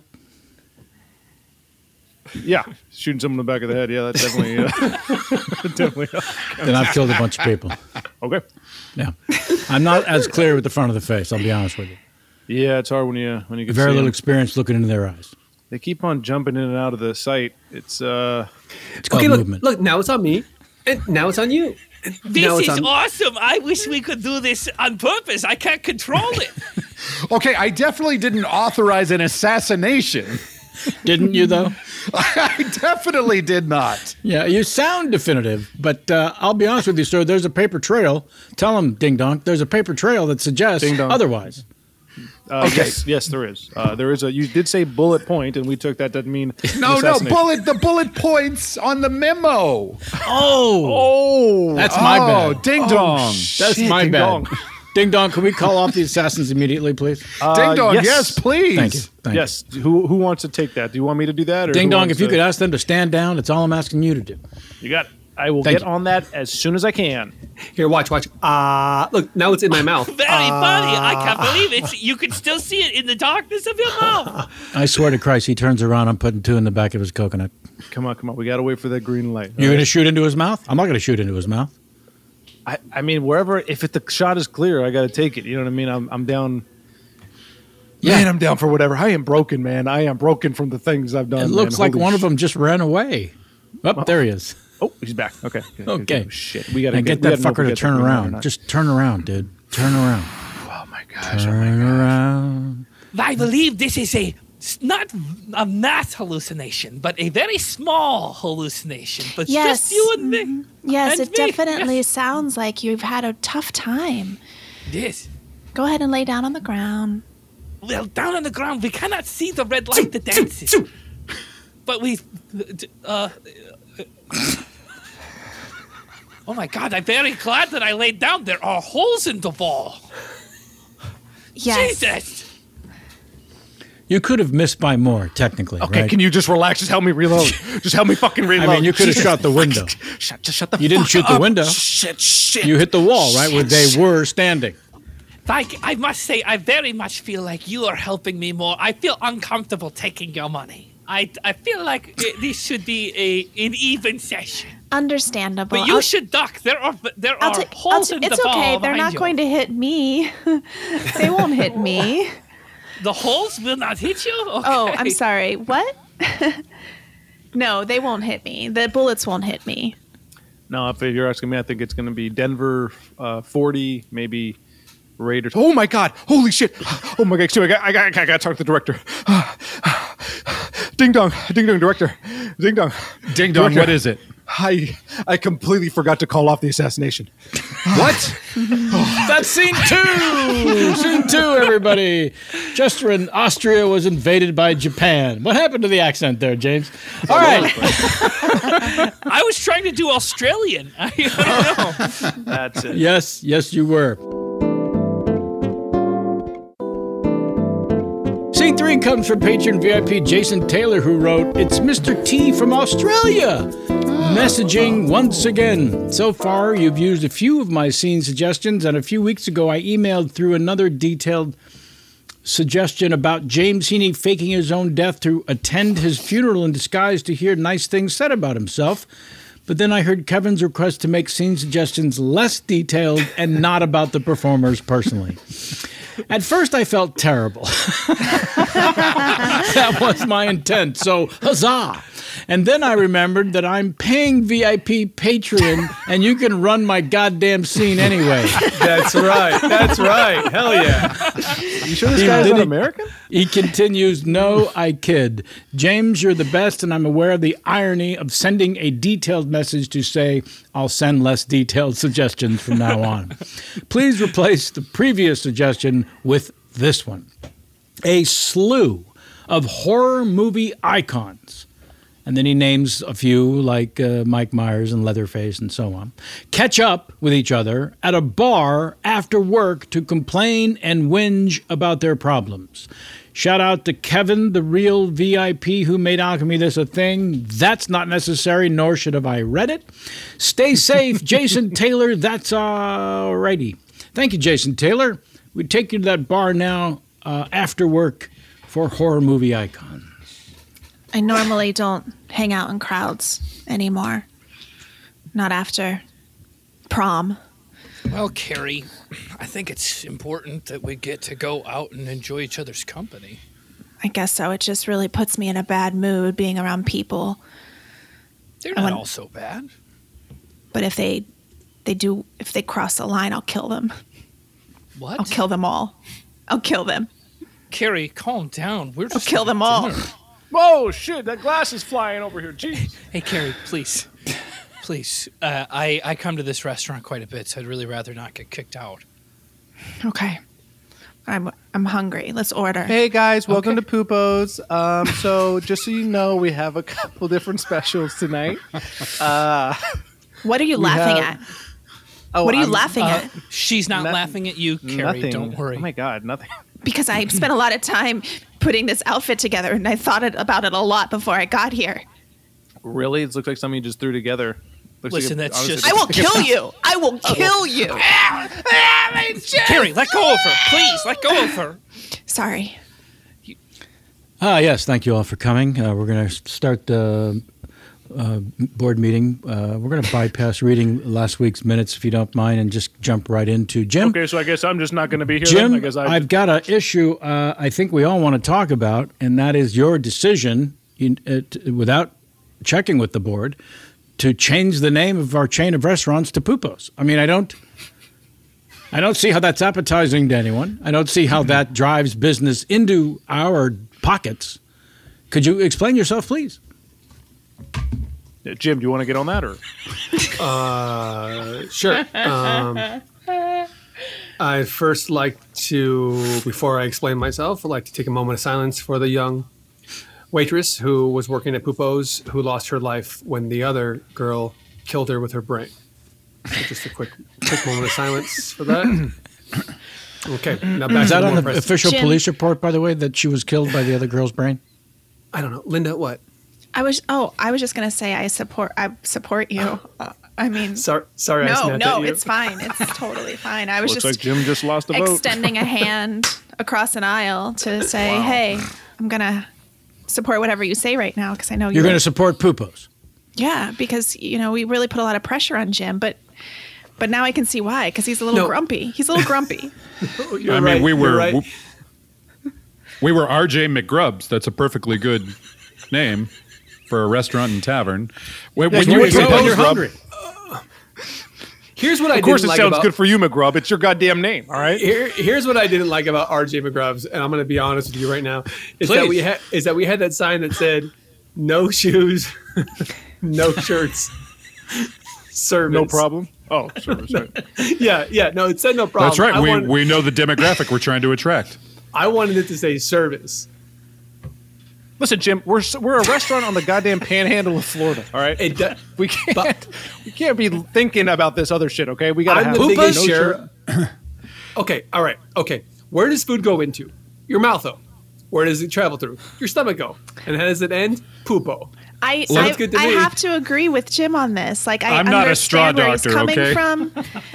Yeah, shooting someone in the back of the head. Yeah, that's definitely uh, definitely. Then I've killed a bunch of people. Okay. Yeah. I'm not as clear with the front of the face, I'll be honest with you. Yeah, it's hard when you when you can Very see little 'em. experience looking into their eyes. They keep on jumping in and out of the site. It's uh. It's called Okay, look, movement. look. Now it's on me, and now it's on you. And This now it's is on. awesome. I wish we could do this on purpose. I can't control it. Okay, I definitely didn't authorize an assassination. Didn't you, though? I definitely did not. Yeah, you sound definitive, but uh, I'll be honest with you, sir. There's a paper trail. Tell him, Ding Dong, there's a paper trail that suggests Ding dong. otherwise. Uh, Okay. Yes, yes, there is. Uh, there is a. You did say bullet point, and we took that doesn't mean No, no, assassination. bullet. The bullet points on the memo. Oh, Oh, that's my Oh, bad. ding dong. That's shit, my Ding bad. Dong. Ding Dong, can we call off the assassins immediately, please? Uh, Ding dong. yes. Yes, please. Thank you. Thank yes. Who who wants to take that? Do you want me to do that? Or Ding who Dong, wants if you to- could ask them to stand down, that's all I'm asking you to do. you got. It. I will Thank get you. on that as soon as I can. Here, watch, watch. Ah, look. Now it's in my mouth. Very funny. I can't believe it. You can still see it in the darkness of your mouth. I swear to Christ, he turns around, I'm putting two in the back of his coconut. Come on, come on. We got to wait for that green light. You're going to shoot into his mouth? I'm not going to shoot into his mouth. I, I mean, wherever. If it, the shot is clear, I got to take it. You know what I mean? I'm I'm down. Yeah. Man, I'm down for whatever. I am broken, man. I am broken from the things I've done. It looks man. like Holy one of sh- them just ran away. Oh, there he is. Oh, he's back. Okay. Good, good, Okay. good. Shit. We got to And get that fucker to turn around. Just turn around, dude. Turn around. Oh my gosh. Turn around. I believe this is a s- not a mass hallucination, but a very small hallucination. But Yes. just you and me. Yes, And it me. definitely sounds like you've had a tough time. Yes. Go ahead and lay down on the ground. Well, down on the ground, we cannot see the red light that dances. But we. Uh, oh my God, I'm very glad that I laid down. There are holes in the wall. Yes. Jesus. You could have missed by more, technically. Okay, right? can you just relax? Just help me reload. Just help me fucking reload. I mean, you could have Jesus. shot the window. Shut, just shut the You didn't fuck shoot the up. window. Shit, shit. You hit the wall, right, where they were standing. Like, I must say, I very much feel like you are helping me more. I feel uncomfortable taking your money. I, I feel like it, this should be a an even session. Understandable. But you I'll- should duck. There are there I'll are ta- I'll holes ta- in it's the okay. wall They're behind not you. going to hit me. They won't hit me. The holes will not hit you. Okay. Oh, I'm sorry. What? No, they won't hit me. The bullets won't hit me. No, if you're asking me, I think it's going to be Denver uh, forty, maybe Raiders. Oh my God! Holy shit! Oh my God! Excuse me, I got, I got, I got to talk to the director. Ding dong, ding dong, director, ding dong, Ding dong. Director. What is it? I I completely forgot to call off the assassination. What? That's scene two. Scene two, everybody. Just when Austria was invaded by Japan. What happened to the accent there, James? All right. I was trying to do Australian. I don't know. That's it. Yes, yes, you were. Scene three comes from patron V I P Jason Taylor, who wrote, "It's Mister T from Australia. Messaging once again. So far, you've used a few of my scene suggestions, and a few weeks ago, I emailed through another detailed suggestion about James Heaney faking his own death to attend his funeral in disguise to hear nice things said about himself. But then I heard Kevin's request to make scene suggestions less detailed and not about the performers personally. At first, I felt terrible. That was my intent, so huzzah! And then I remembered that I'm paying V I P Patreon, and you can run my goddamn scene anyway. That's right. That's right. Hell yeah. You sure this He guy's did not it- American? He continues, "No, I kid. James, you're the best, and I'm aware of the irony of sending a detailed message to say, I'll send less detailed suggestions from now on. Please replace the previous suggestion with this one. A slew of horror movie icons And then he names a few like uh, Mike Myers and Leatherface and so on. Catch up with each other at a bar after work to complain and whinge about their problems. Shout out to Kevin, the real V I P who made Alchemy This a thing. That's not necessary, nor should have I read it. Stay safe, Jason Taylor. That's all righty. Thank you, Jason Taylor. We take you to that bar now uh, after work for horror movie icons. I normally don't hang out in crowds anymore. Not after prom. Well, Carrie, I think it's important that we get to go out and enjoy each other's company. I guess so. It just really puts me in a bad mood being around people. They're I not want- all so bad. But if they they do if they cross the line, I'll kill them. What? I'll kill them all. I'll kill them. Carrie, calm down. We're I'll just kill them all. dinner. Whoa, shit! That glass is flying over here. Jeez. Hey, Carrie, please. Please. Uh, I, I come to this restaurant quite a bit, so I'd really rather not get kicked out. Okay. I'm I'm hungry. Let's order. Hey guys, welcome Okay. to Poopos. Um, so just so you know, we have a couple different specials tonight. Uh, What are you we laughing have- at? oh, What are you I'm- laughing Uh, at? she's not Nothing- laughing at you, Carrie. Nothing. Don't worry. Oh my god, nothing. Because I spent a lot of time putting this outfit together, and I thought it, about it a lot before I got here. Really, it looks like something you just threw together. Looks like Listen, a- that's honestly, just- I will kill you. I will kill you. Carrie, let go of her. Please, let go of her. Sorry. Ah, yes, thank you all for coming. Uh, we're going to start the uh, board meeting. Uh, we're going to bypass reading last week's minutes, if you don't mind, and just jump right into Jim. Okay, so I guess I'm just not going to be here. then. Jim, I guess I I've got an issue uh, I think we all want to talk about, and that is your decision, in, uh, t- without checking with the board, to change the name of our chain of restaurants to Pupos. I mean, I don't, I don't see how that's appetizing to anyone. I don't see how that drives business into our pockets. Could you explain yourself, please? Yeah, Jim, do you want to get on that or? Uh, sure. Um, I'd first like to, before I explain myself, I'd like to take a moment of silence for the young waitress who was working at Pupo's, who lost her life when the other girl killed her with her brain. So just a quick, quick moment of silence for that. Okay, now back Is to that the on more the pressing- official Jim. police report, by the way, that she was killed by the other girl's brain? I don't know, Linda. What? I was. Oh, I was just gonna say I support. I support you. Uh, I mean, Sorry, sorry. I no, snapped no, at you. it's fine. It's totally fine. I was Looks just like Jim just lost a vote. extending a hand across an aisle to say, "Hey, I'm gonna support whatever you say right now," because I know You're going to support Pupos. Yeah, because you know we really put a lot of pressure on Jim, but but now I can see why. Because he's a little No. grumpy. He's a little grumpy. You're I mean, right, we you're were right. w- we were R J McGrubbs. That's a perfectly good name for a restaurant and tavern. When, when you you wake up propose, when you're Rob- hungry. Here's what I Of course, didn't it like sounds about, good for you, McGrubb. It's your goddamn name, all right? Here, here's what I didn't like about R J McGrubbs, and I'm going to be honest with you right now. Is that Please. we had is that we had that sign that said, "No shoes, no shirts, service." No problem. Oh, service. Right. Yeah, yeah. No, it said no problem. That's right. I We, wanted, we know the demographic we're trying to attract. I wanted it to say service. Listen, Jim, we're s- we're a restaurant on the goddamn panhandle of Florida, all right? It do- we can't we can't be thinking about this other shit, okay? We gotta I'm have the no biggest shirt. share. Okay, all right, okay. Where does food go into? Your mouth, though. Where does it travel through? Your stomach go. And how does it end? Poopo. I Sounds I, good to I me. have to agree with Jim on this. Like I I'm not a straw understand where he's doctor, coming okay? from.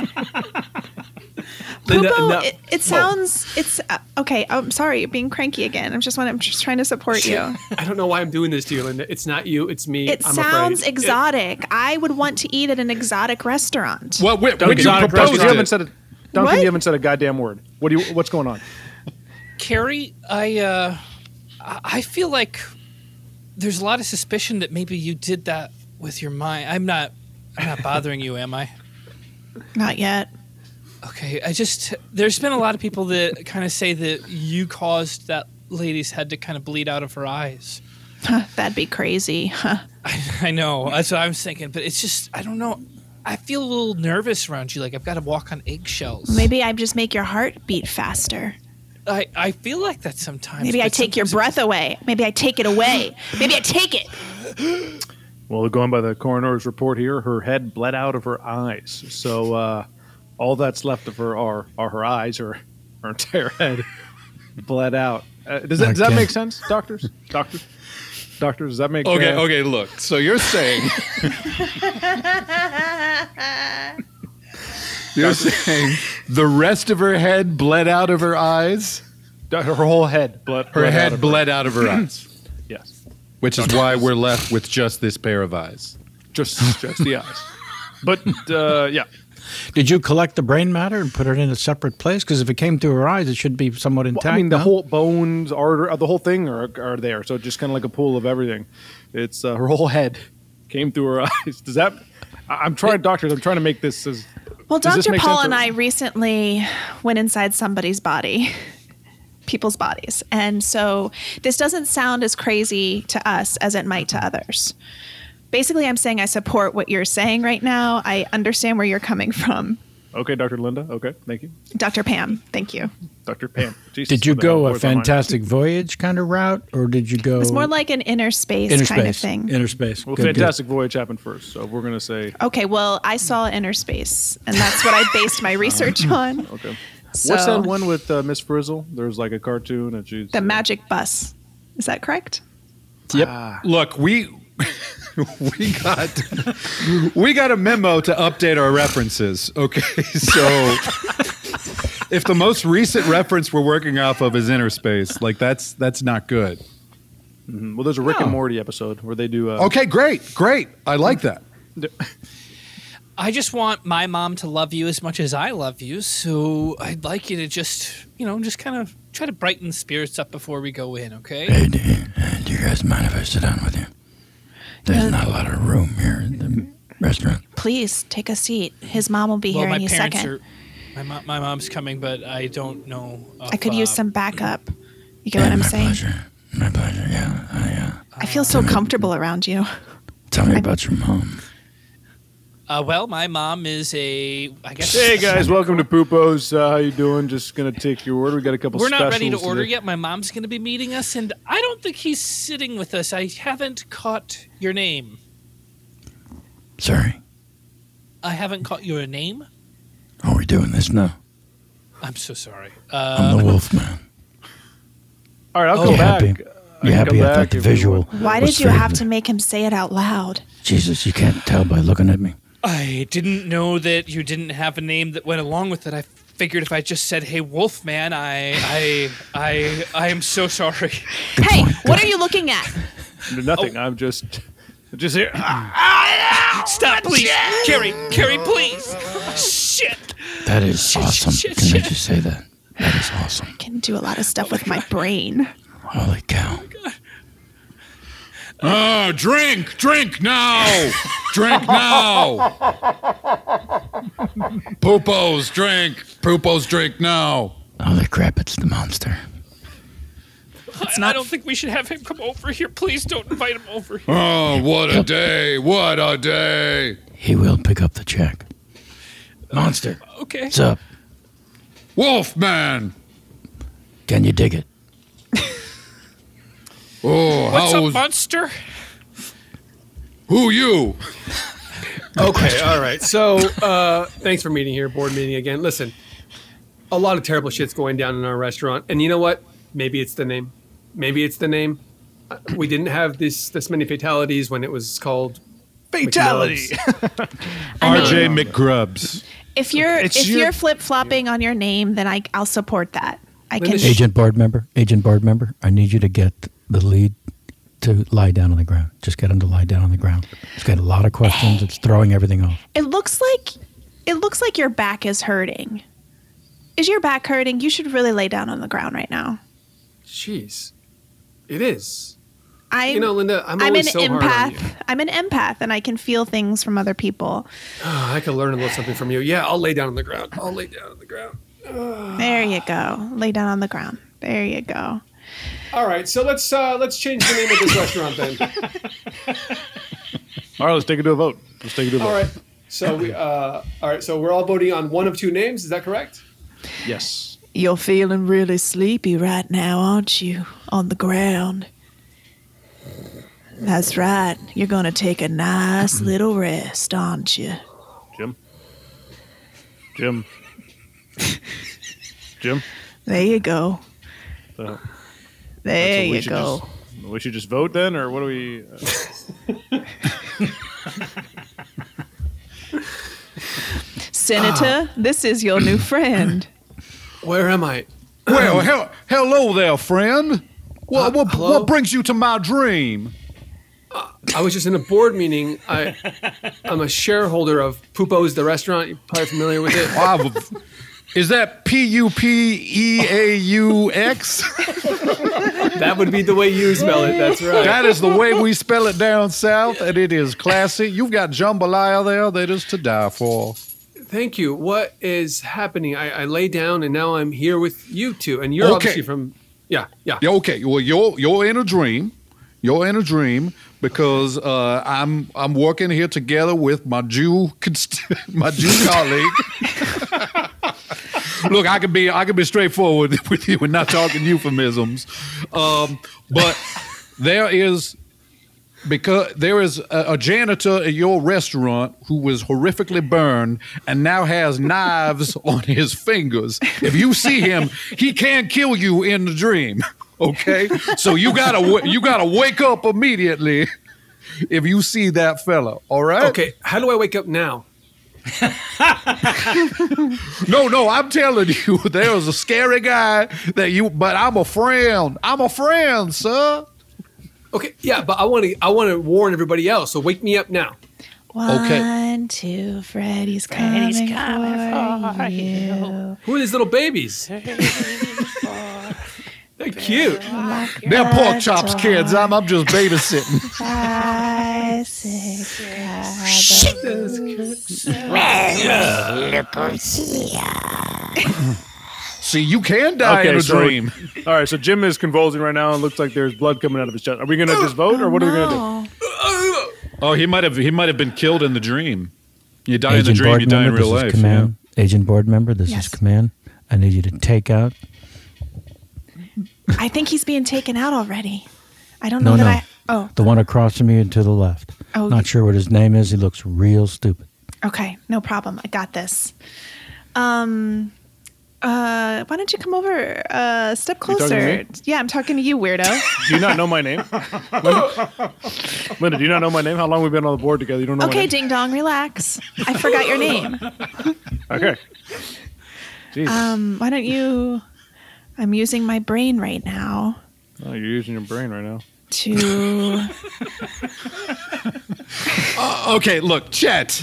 Linda, Poopo, no. it, it sounds it's uh, okay. I'm sorry, you're being cranky again. I'm just want I'm just trying to support you. I don't know why I'm doing this to you, Linda. It's not you. It's me. It I'm sounds afraid. exotic. I would want to eat at an exotic restaurant. Well, when, when Duncan, you Exotic proposed you restaurant. haven't it, said a, Duncan, What? you haven't said a goddamn word. What do you? What's going on? Carrie, I uh, I I feel like there's a lot of suspicion that maybe you did that with your mind. I'm not, I'm not bothering you, am I? Not yet. Okay, I just there's been a lot of people that kind of say that you caused that lady's head to kind of bleed out of her eyes. That'd be crazy. Huh. I, I know that's what I was thinking, but it's just I don't know. I feel a little nervous around you, like I've got to walk on eggshells. Maybe I just make your heart beat faster. I, I feel like that sometimes. Maybe I but take your sometimes breath away. Maybe I take it away. Maybe I take it. Well, going by the coroner's report here, her head bled out of her eyes. So uh, all that's left of her are, are her eyes, or her entire head bled out. Uh, does, that, does that Okay. make sense, doctors? Doctors? Doctors, does that make Okay, uh, okay, look. So you're saying You're saying the rest of her head bled out of her eyes? Her whole head bled. Her bled head out of bled out of her eyes. Yes, Which is why we're left with just this pair of eyes. just just the eyes. But uh, yeah, Did you collect the brain matter and put it in a separate place? Because if it came through her eyes, it should be somewhat intact. well, I mean the no? whole bones, artery, uh, the whole thing are, are there. So just kind of like a pool of everything. It's uh, her whole head came through her eyes. Does that? I- I'm trying, doctors. I'm trying to make this as. Well, does this Doctor make Paul sense and or- I recently went inside somebody's body, people's bodies. And so this doesn't sound as crazy to us as it might to others. Basically, I'm saying I support what you're saying right now. I understand where you're coming from. Okay, Doctor Linda. Okay, thank you, Doctor Pam, thank you. Doctor Pam. Jesus, Did you what the hell, go a words on mine. fantastic voyage kind of route, or did you go It was more like an inner space inner kind of space? thing. Inner space. Well, Good, good. Fantastic Voyage happened first, so we're gonna say Okay, well, I saw inner space, and that's what I based my research on. okay. So, What's that one with uh, Miss Frizzle? There's like a cartoon and she's The Magic Bus. Is that correct? Yep. Look, we we got we got a memo to update our references. Okay, so if the most recent reference we're working off of is Inner Space, like that's that's not good. Mhm. Well, there's a Rick No. and Morty episode where they do. Uh, Okay, great, great. I like that. I just want my mom to love you as much as I love you, so I'd like you to just, you know, just kind of try to brighten the spirits up before we go in, okay? Hey, do you, uh, do you guys mind if I sit down with you? There's Uh, not a lot of room here in the restaurant. Please take a seat. His mom will be well, here my any parents second. are. My, mo- my mom's coming, but I don't know. I could if, use uh, some backup. You get what Yeah, I'm my saying? pleasure. My pleasure, yeah. I, uh, I feel so comfortable around you. tell me about your mom. Uh, well, my mom is a. I guess. Hey guys, welcome to Poopos. Uh, how you doing? Just gonna take your order. We got a couple. We're not ready to specials order today. yet. My mom's going to be meeting us, and I don't think he's sitting with us. I haven't caught your name. Sorry. I haven't caught your name. Are we doing this now? I'm so sorry. I'm Uh, the wolf man. All right, I'll Oh, come You back. happy? I You can happy come I back thought the if you visual? want. Why was did you have very- to make him say it out loud? Jesus, you can't tell by looking at me. I didn't know that you didn't have a name that went along with it. I figured if I just said, "Hey, Wolfman," I, I, I, I am so sorry. Hey, what are you looking at? Nothing. I'm just, just here. Stop, please, Carrie, Carrie, please. Shit. That is Shit, awesome. shit, Can I shit. just say that? That is awesome. I can do a lot of stuff with my brain. Holy cow. Uh, drink, drink now, drink now. Poopos, drink, poopos, drink now. Holy crap, it's the monster. I, I don't think we should have him come over here. Please don't invite him over here. Oh, what a day! What a day! He will pick up the check. Monster, Okay. what's up? Wolfman. Can you dig it? Oh, What's how up, monster? who you? Okay, all right. So, uh, thanks for meeting here, board meeting again. Listen, a lot of terrible shit's going down in our restaurant, and you know what? Maybe it's the name. Maybe it's the name. Uh, We didn't have this this many fatalities when it was called Fatality. McNubbs. I R J mean, McGrubs. if you're It's if your- you're flip flopping on your name, then I I'll support that. I can. Linda, Agent board member, agent board member, I need you to get the lead to lie down on the ground. Just get him to lie down on the ground. He's got a lot of questions. It's throwing everything off. It looks like it looks like your back is hurting. Is your back hurting? You should really lay down on the ground right now. Jeez, it is. I You know, Linda, I'm I'm always an so hard on you. empath. I'm an empath, and I can feel things from other people. Oh, I could learn a little something from you. Yeah, I'll lay down on the ground. I'll lay down on the ground. There you go. Lay down on the ground. There you go. All right, so let's uh, let's change the name of this restaurant then. All right, let's take it to a vote. Let's take it to a vote. All right. So we uh, all right. So we're all voting on one of two names. Is that correct? Yes. You're feeling really sleepy right now, aren't you? On the ground. That's right. You're going to take a nice little rest, aren't you? Jim? Jim? Jim? There you go. Uh, There so we you should go. Just, we should just vote then, or what do we... Uh, Senator, this is your new friend. Where am I? Well, hel- hello there, friend. Well, Uh, what, hello? what brings you to my dream? I was just in a board meeting. I, I'm a shareholder of Pupo's, the restaurant. You're probably familiar with it. Wow, is that P U P E A U X? That would be the way you spell it. That's right. That is the way we spell it down south, and it is classy. You've got jambalaya there that is to die for. Thank you. What is happening? I, I lay down, and now I'm here with you two. And you're Okay. obviously from... Yeah, yeah. Yeah, okay, well, you're you're in a dream. You're in a dream because uh, I'm I'm working here together with my Jew const- my Jew colleague. Look, I can be I can be straightforward with you and not talking euphemisms, um, but there is because there is a, a janitor at your restaurant who was horrifically burned and now has knives on his fingers. If you see him, he can kill you in the dream. Okay, so you gotta w- you gotta wake up immediately if you see that fella. All right. Okay, how do I wake up now? No, no, I'm telling you, there's a scary guy that you. But I'm a friend. I'm a friend, sir. Okay, yeah, but I want to I want to warn everybody else. So wake me up now. One, two, Freddy's coming, Freddy's for, coming for you. Who are these little babies? They're cute. They're pork chops, kids. I'm I'm just babysitting. Five, six, See, you can die in a so- dream. All right, so Jim is convulsing right now and looks like there's blood coming out of his chest. Are we going to just vote, or what are we going to do? Oh, he might have he might have been killed in the dream. You die in Agent the dream, board you die in member, real this life. is command. Agent board member, this Yes. is command. I need you to take out. I think he's being taken out already. I don't know No, that no. I. Oh, The one across from you and to the left. Oh, Not y- sure what his name is. He looks real stupid. okay, no problem. I got this. Um, uh, why don't you come over? Uh, step talking to closer. me? Yeah, I'm talking to you, weirdo. Do you not know my name? Linda? Linda, do you not know my name? How long have we been on the board together? You don't know my Okay, name? ding dong, relax. I forgot your name. Okay. Jeez. Um, why don't you? I'm using my brain right now oh, you're using your brain right now. to. Okay, look, Chet.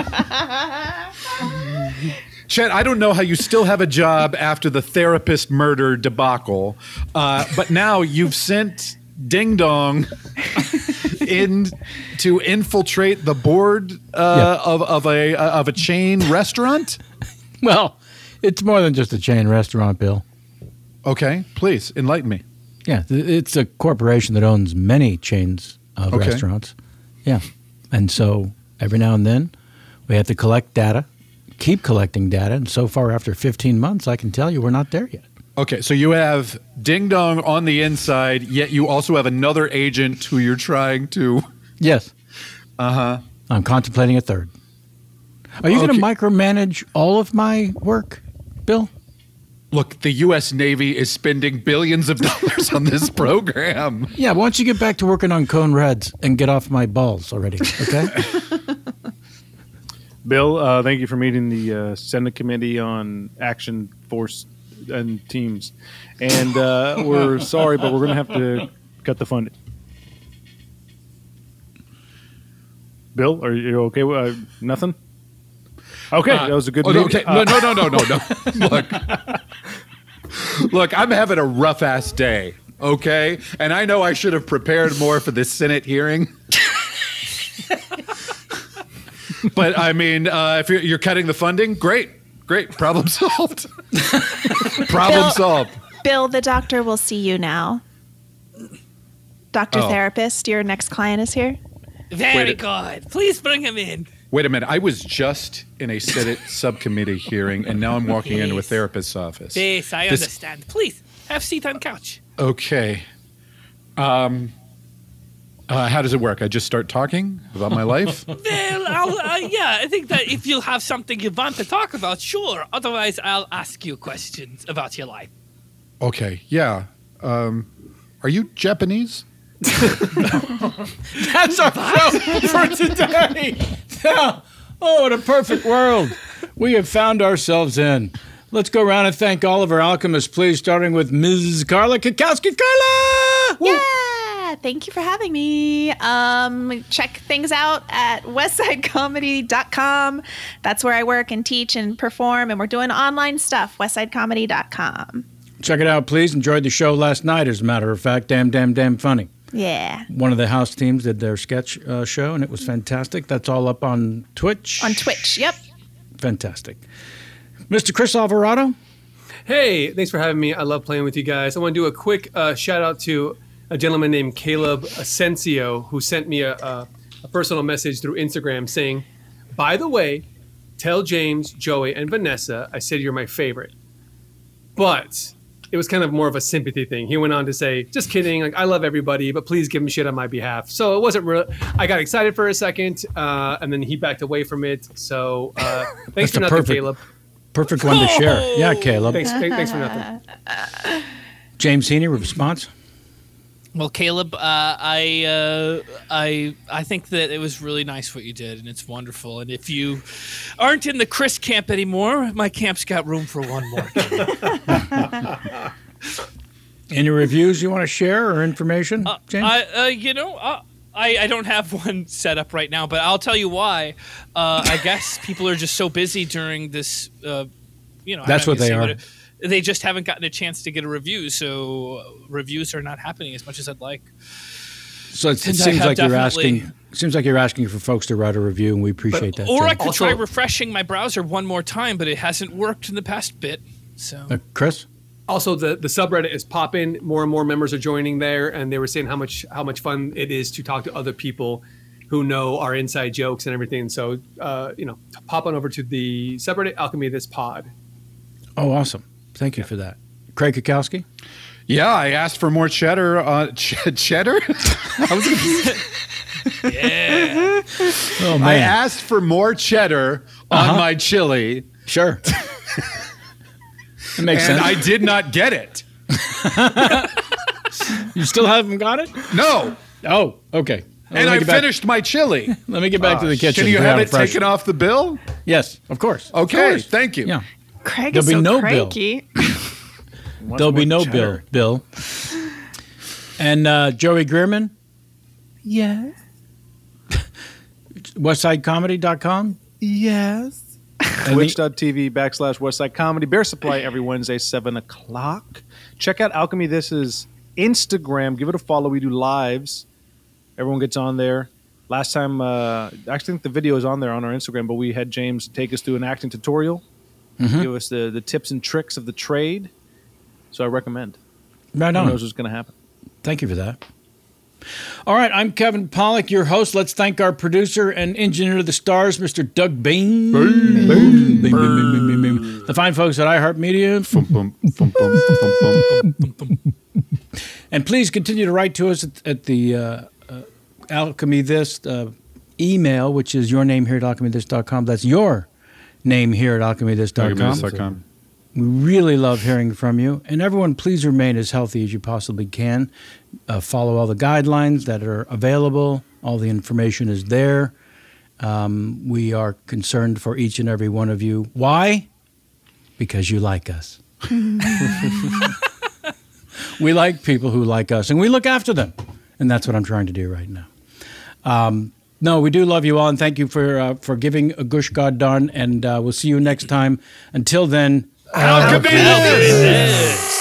Chet, I don't know how you still have a job after the therapist murder debacle, uh, but now you've sent Ding Dong in to infiltrate the board uh, of, of a of a chain restaurant. Well, it's more than just a chain restaurant, Bill. Okay, please enlighten me. Yeah, th- it's a corporation that owns many chains of Okay. restaurants. Yeah. And so every now and then we have to collect data, keep collecting data. And so far, after fifteen months, I can tell you we're not there yet. Okay, so you have Ding Dong on the inside, yet you also have another agent who you're trying to. Yes. Uh huh. I'm contemplating a third. Are you going Okay. to micromanage all of my work, Bill? Look, the U S Navy is spending billions of dollars on this program. Yeah, why don't you get back to working on Cone Reds and get off my balls already, okay? Bill, uh, thank you for meeting the uh, Senate Committee on Action Force and Teams. And uh, we're sorry, but we're going to have to cut the funding. Bill, are you okay with uh, nothing? Okay, that was a good Oh, no, meeting. okay. No, no, no, no, no, no. Look, look, I'm having a rough ass day. Okay, and I know I should have prepared more for this Senate hearing. But I mean, uh, if you're, you're cutting the funding, great, great, problem solved. Problem Bill- solved. Bill, the doctor will see you now. Doctor Oh. Therapist, your next client is here. Very Wait. good. Please bring him in. Wait a minute. I was just in a Senate subcommittee hearing, and now I'm walking into a Yes. therapist's office. Yes, I This- understand. Please, have a seat on couch. Okay. Um. Uh, how does it work? I just start talking about my life? Well, I'll, uh, yeah, I think that if you have something you want to talk about, sure. Otherwise, I'll ask you questions about your life. Okay, yeah. Um, are you Japanese? That's our show for today. Yeah. Oh, what a perfect world we have found ourselves in. Let's go around and thank all of our alchemists, please, starting with Miz Carla Kikowski. Carla! Woo! Yeah, thank you for having me. Um, check things out at westside comedy dot com. That's where I work and teach and perform, and we're doing online stuff, westside comedy dot com. Check it out, please. Enjoyed the show last night, as a matter of fact. Damn, damn, damn funny. Yeah. One of the house teams did their sketch uh, show, and it was fantastic. That's all up on Twitch. On Twitch, yep. Fantastic. Mister Chris Alvarado? Hey, thanks for having me. I love playing with you guys. I want to do a quick uh, shout out to a gentleman named Caleb Asensio, who sent me a, a, a personal message through Instagram saying, by the way, tell James, Joey, and Vanessa I said you're my favorite. But it was kind of more of a sympathy thing. He went on to say, just kidding, like I love everybody, but please give him shit on my behalf. So it wasn't real. I got excited for a second, uh, and then he backed away from it. So uh, thanks for nothing, perfect, Caleb. Perfect one to share. Yeah, Caleb. Thanks, thanks for nothing. James Heaney, response? Well, Caleb, uh, I, uh, I, I think that it was really nice what you did, and it's wonderful. And if you aren't in the Chris camp anymore, my camp's got room for one more. Any reviews you want to share or information, uh, James? I, uh, you know, uh, I, I don't have one set up right now, but I'll tell you why. Uh, I guess people are just so busy during this. Uh, you know, that's what they are. What, they just haven't gotten a chance to get a review, so reviews are not happening as much as I'd like. So it, it And I seems have like you're definitely- asking. Seems like you're asking for folks to write a review, and we appreciate that. Or too. I could Also- try refreshing my browser one more time, but it hasn't worked in the past bit. So, Uh, Chris? Also, the, the subreddit is popping. More and more members are joining there, and they were saying how much how much fun it is to talk to other people who know our inside jokes and everything. So, uh, you know, pop on over to the subreddit Alchemy This Pod. Oh, awesome. Thank you for that. Craig Kikowski? Yeah, I asked for more cheddar. Uh, ch- cheddar? I was gonna yeah. Oh, I man. asked for more cheddar Uh-huh. on my chili, Sure. It makes and sense. I did not get it. You still haven't got it? No, Oh, okay. Well, and let me I get back- finished my chili. Let me get back to the kitchen. Can you We have gotta it fresh- taken off the bill? Yes, of course. Okay, course. thank you. Yeah. Craig There'll is be so no bill. cranky. There'll be no bill, Bill. And uh, Joey Greerman, Yes. westside comedy dot com. Yes. And the- Twitch.tv backslash Westside Comedy. Bear Supply every Wednesday, seven o'clock. Check out Alchemy This's Instagram. Give it a follow. We do lives. Everyone gets on there. Last time, uh, actually, I think the video is on there on our Instagram, but we had James take us through an acting tutorial, Mm-hmm. give us the, the tips and tricks of the trade. So I recommend. Right Who on. knows what's going to happen? Thank you for that. All right, I'm Kevin Pollak, your host. Let's thank our producer and engineer of the stars, Mister Doug Bain. Bain. Bain, Bain, Bain, Bain, Bain. The fine folks at iHeartMedia. And please continue to write to us at, at the uh, uh, Alchemy This uh, email, which is your name here at alchemy this dot com. That's your name here at alchemy this dot com. We really love hearing from you. And everyone, please remain as healthy as you possibly can. Uh, follow all the guidelines that are available. All the information is there. Um, we are concerned for each and every one of you. Why? Because you like us. We like people who like us, and we look after them. And that's what I'm trying to do right now. Um, no, we do love you all, and thank you for uh, for giving a gush god darn, and uh, we'll see you next time. Until then, Alchemy This!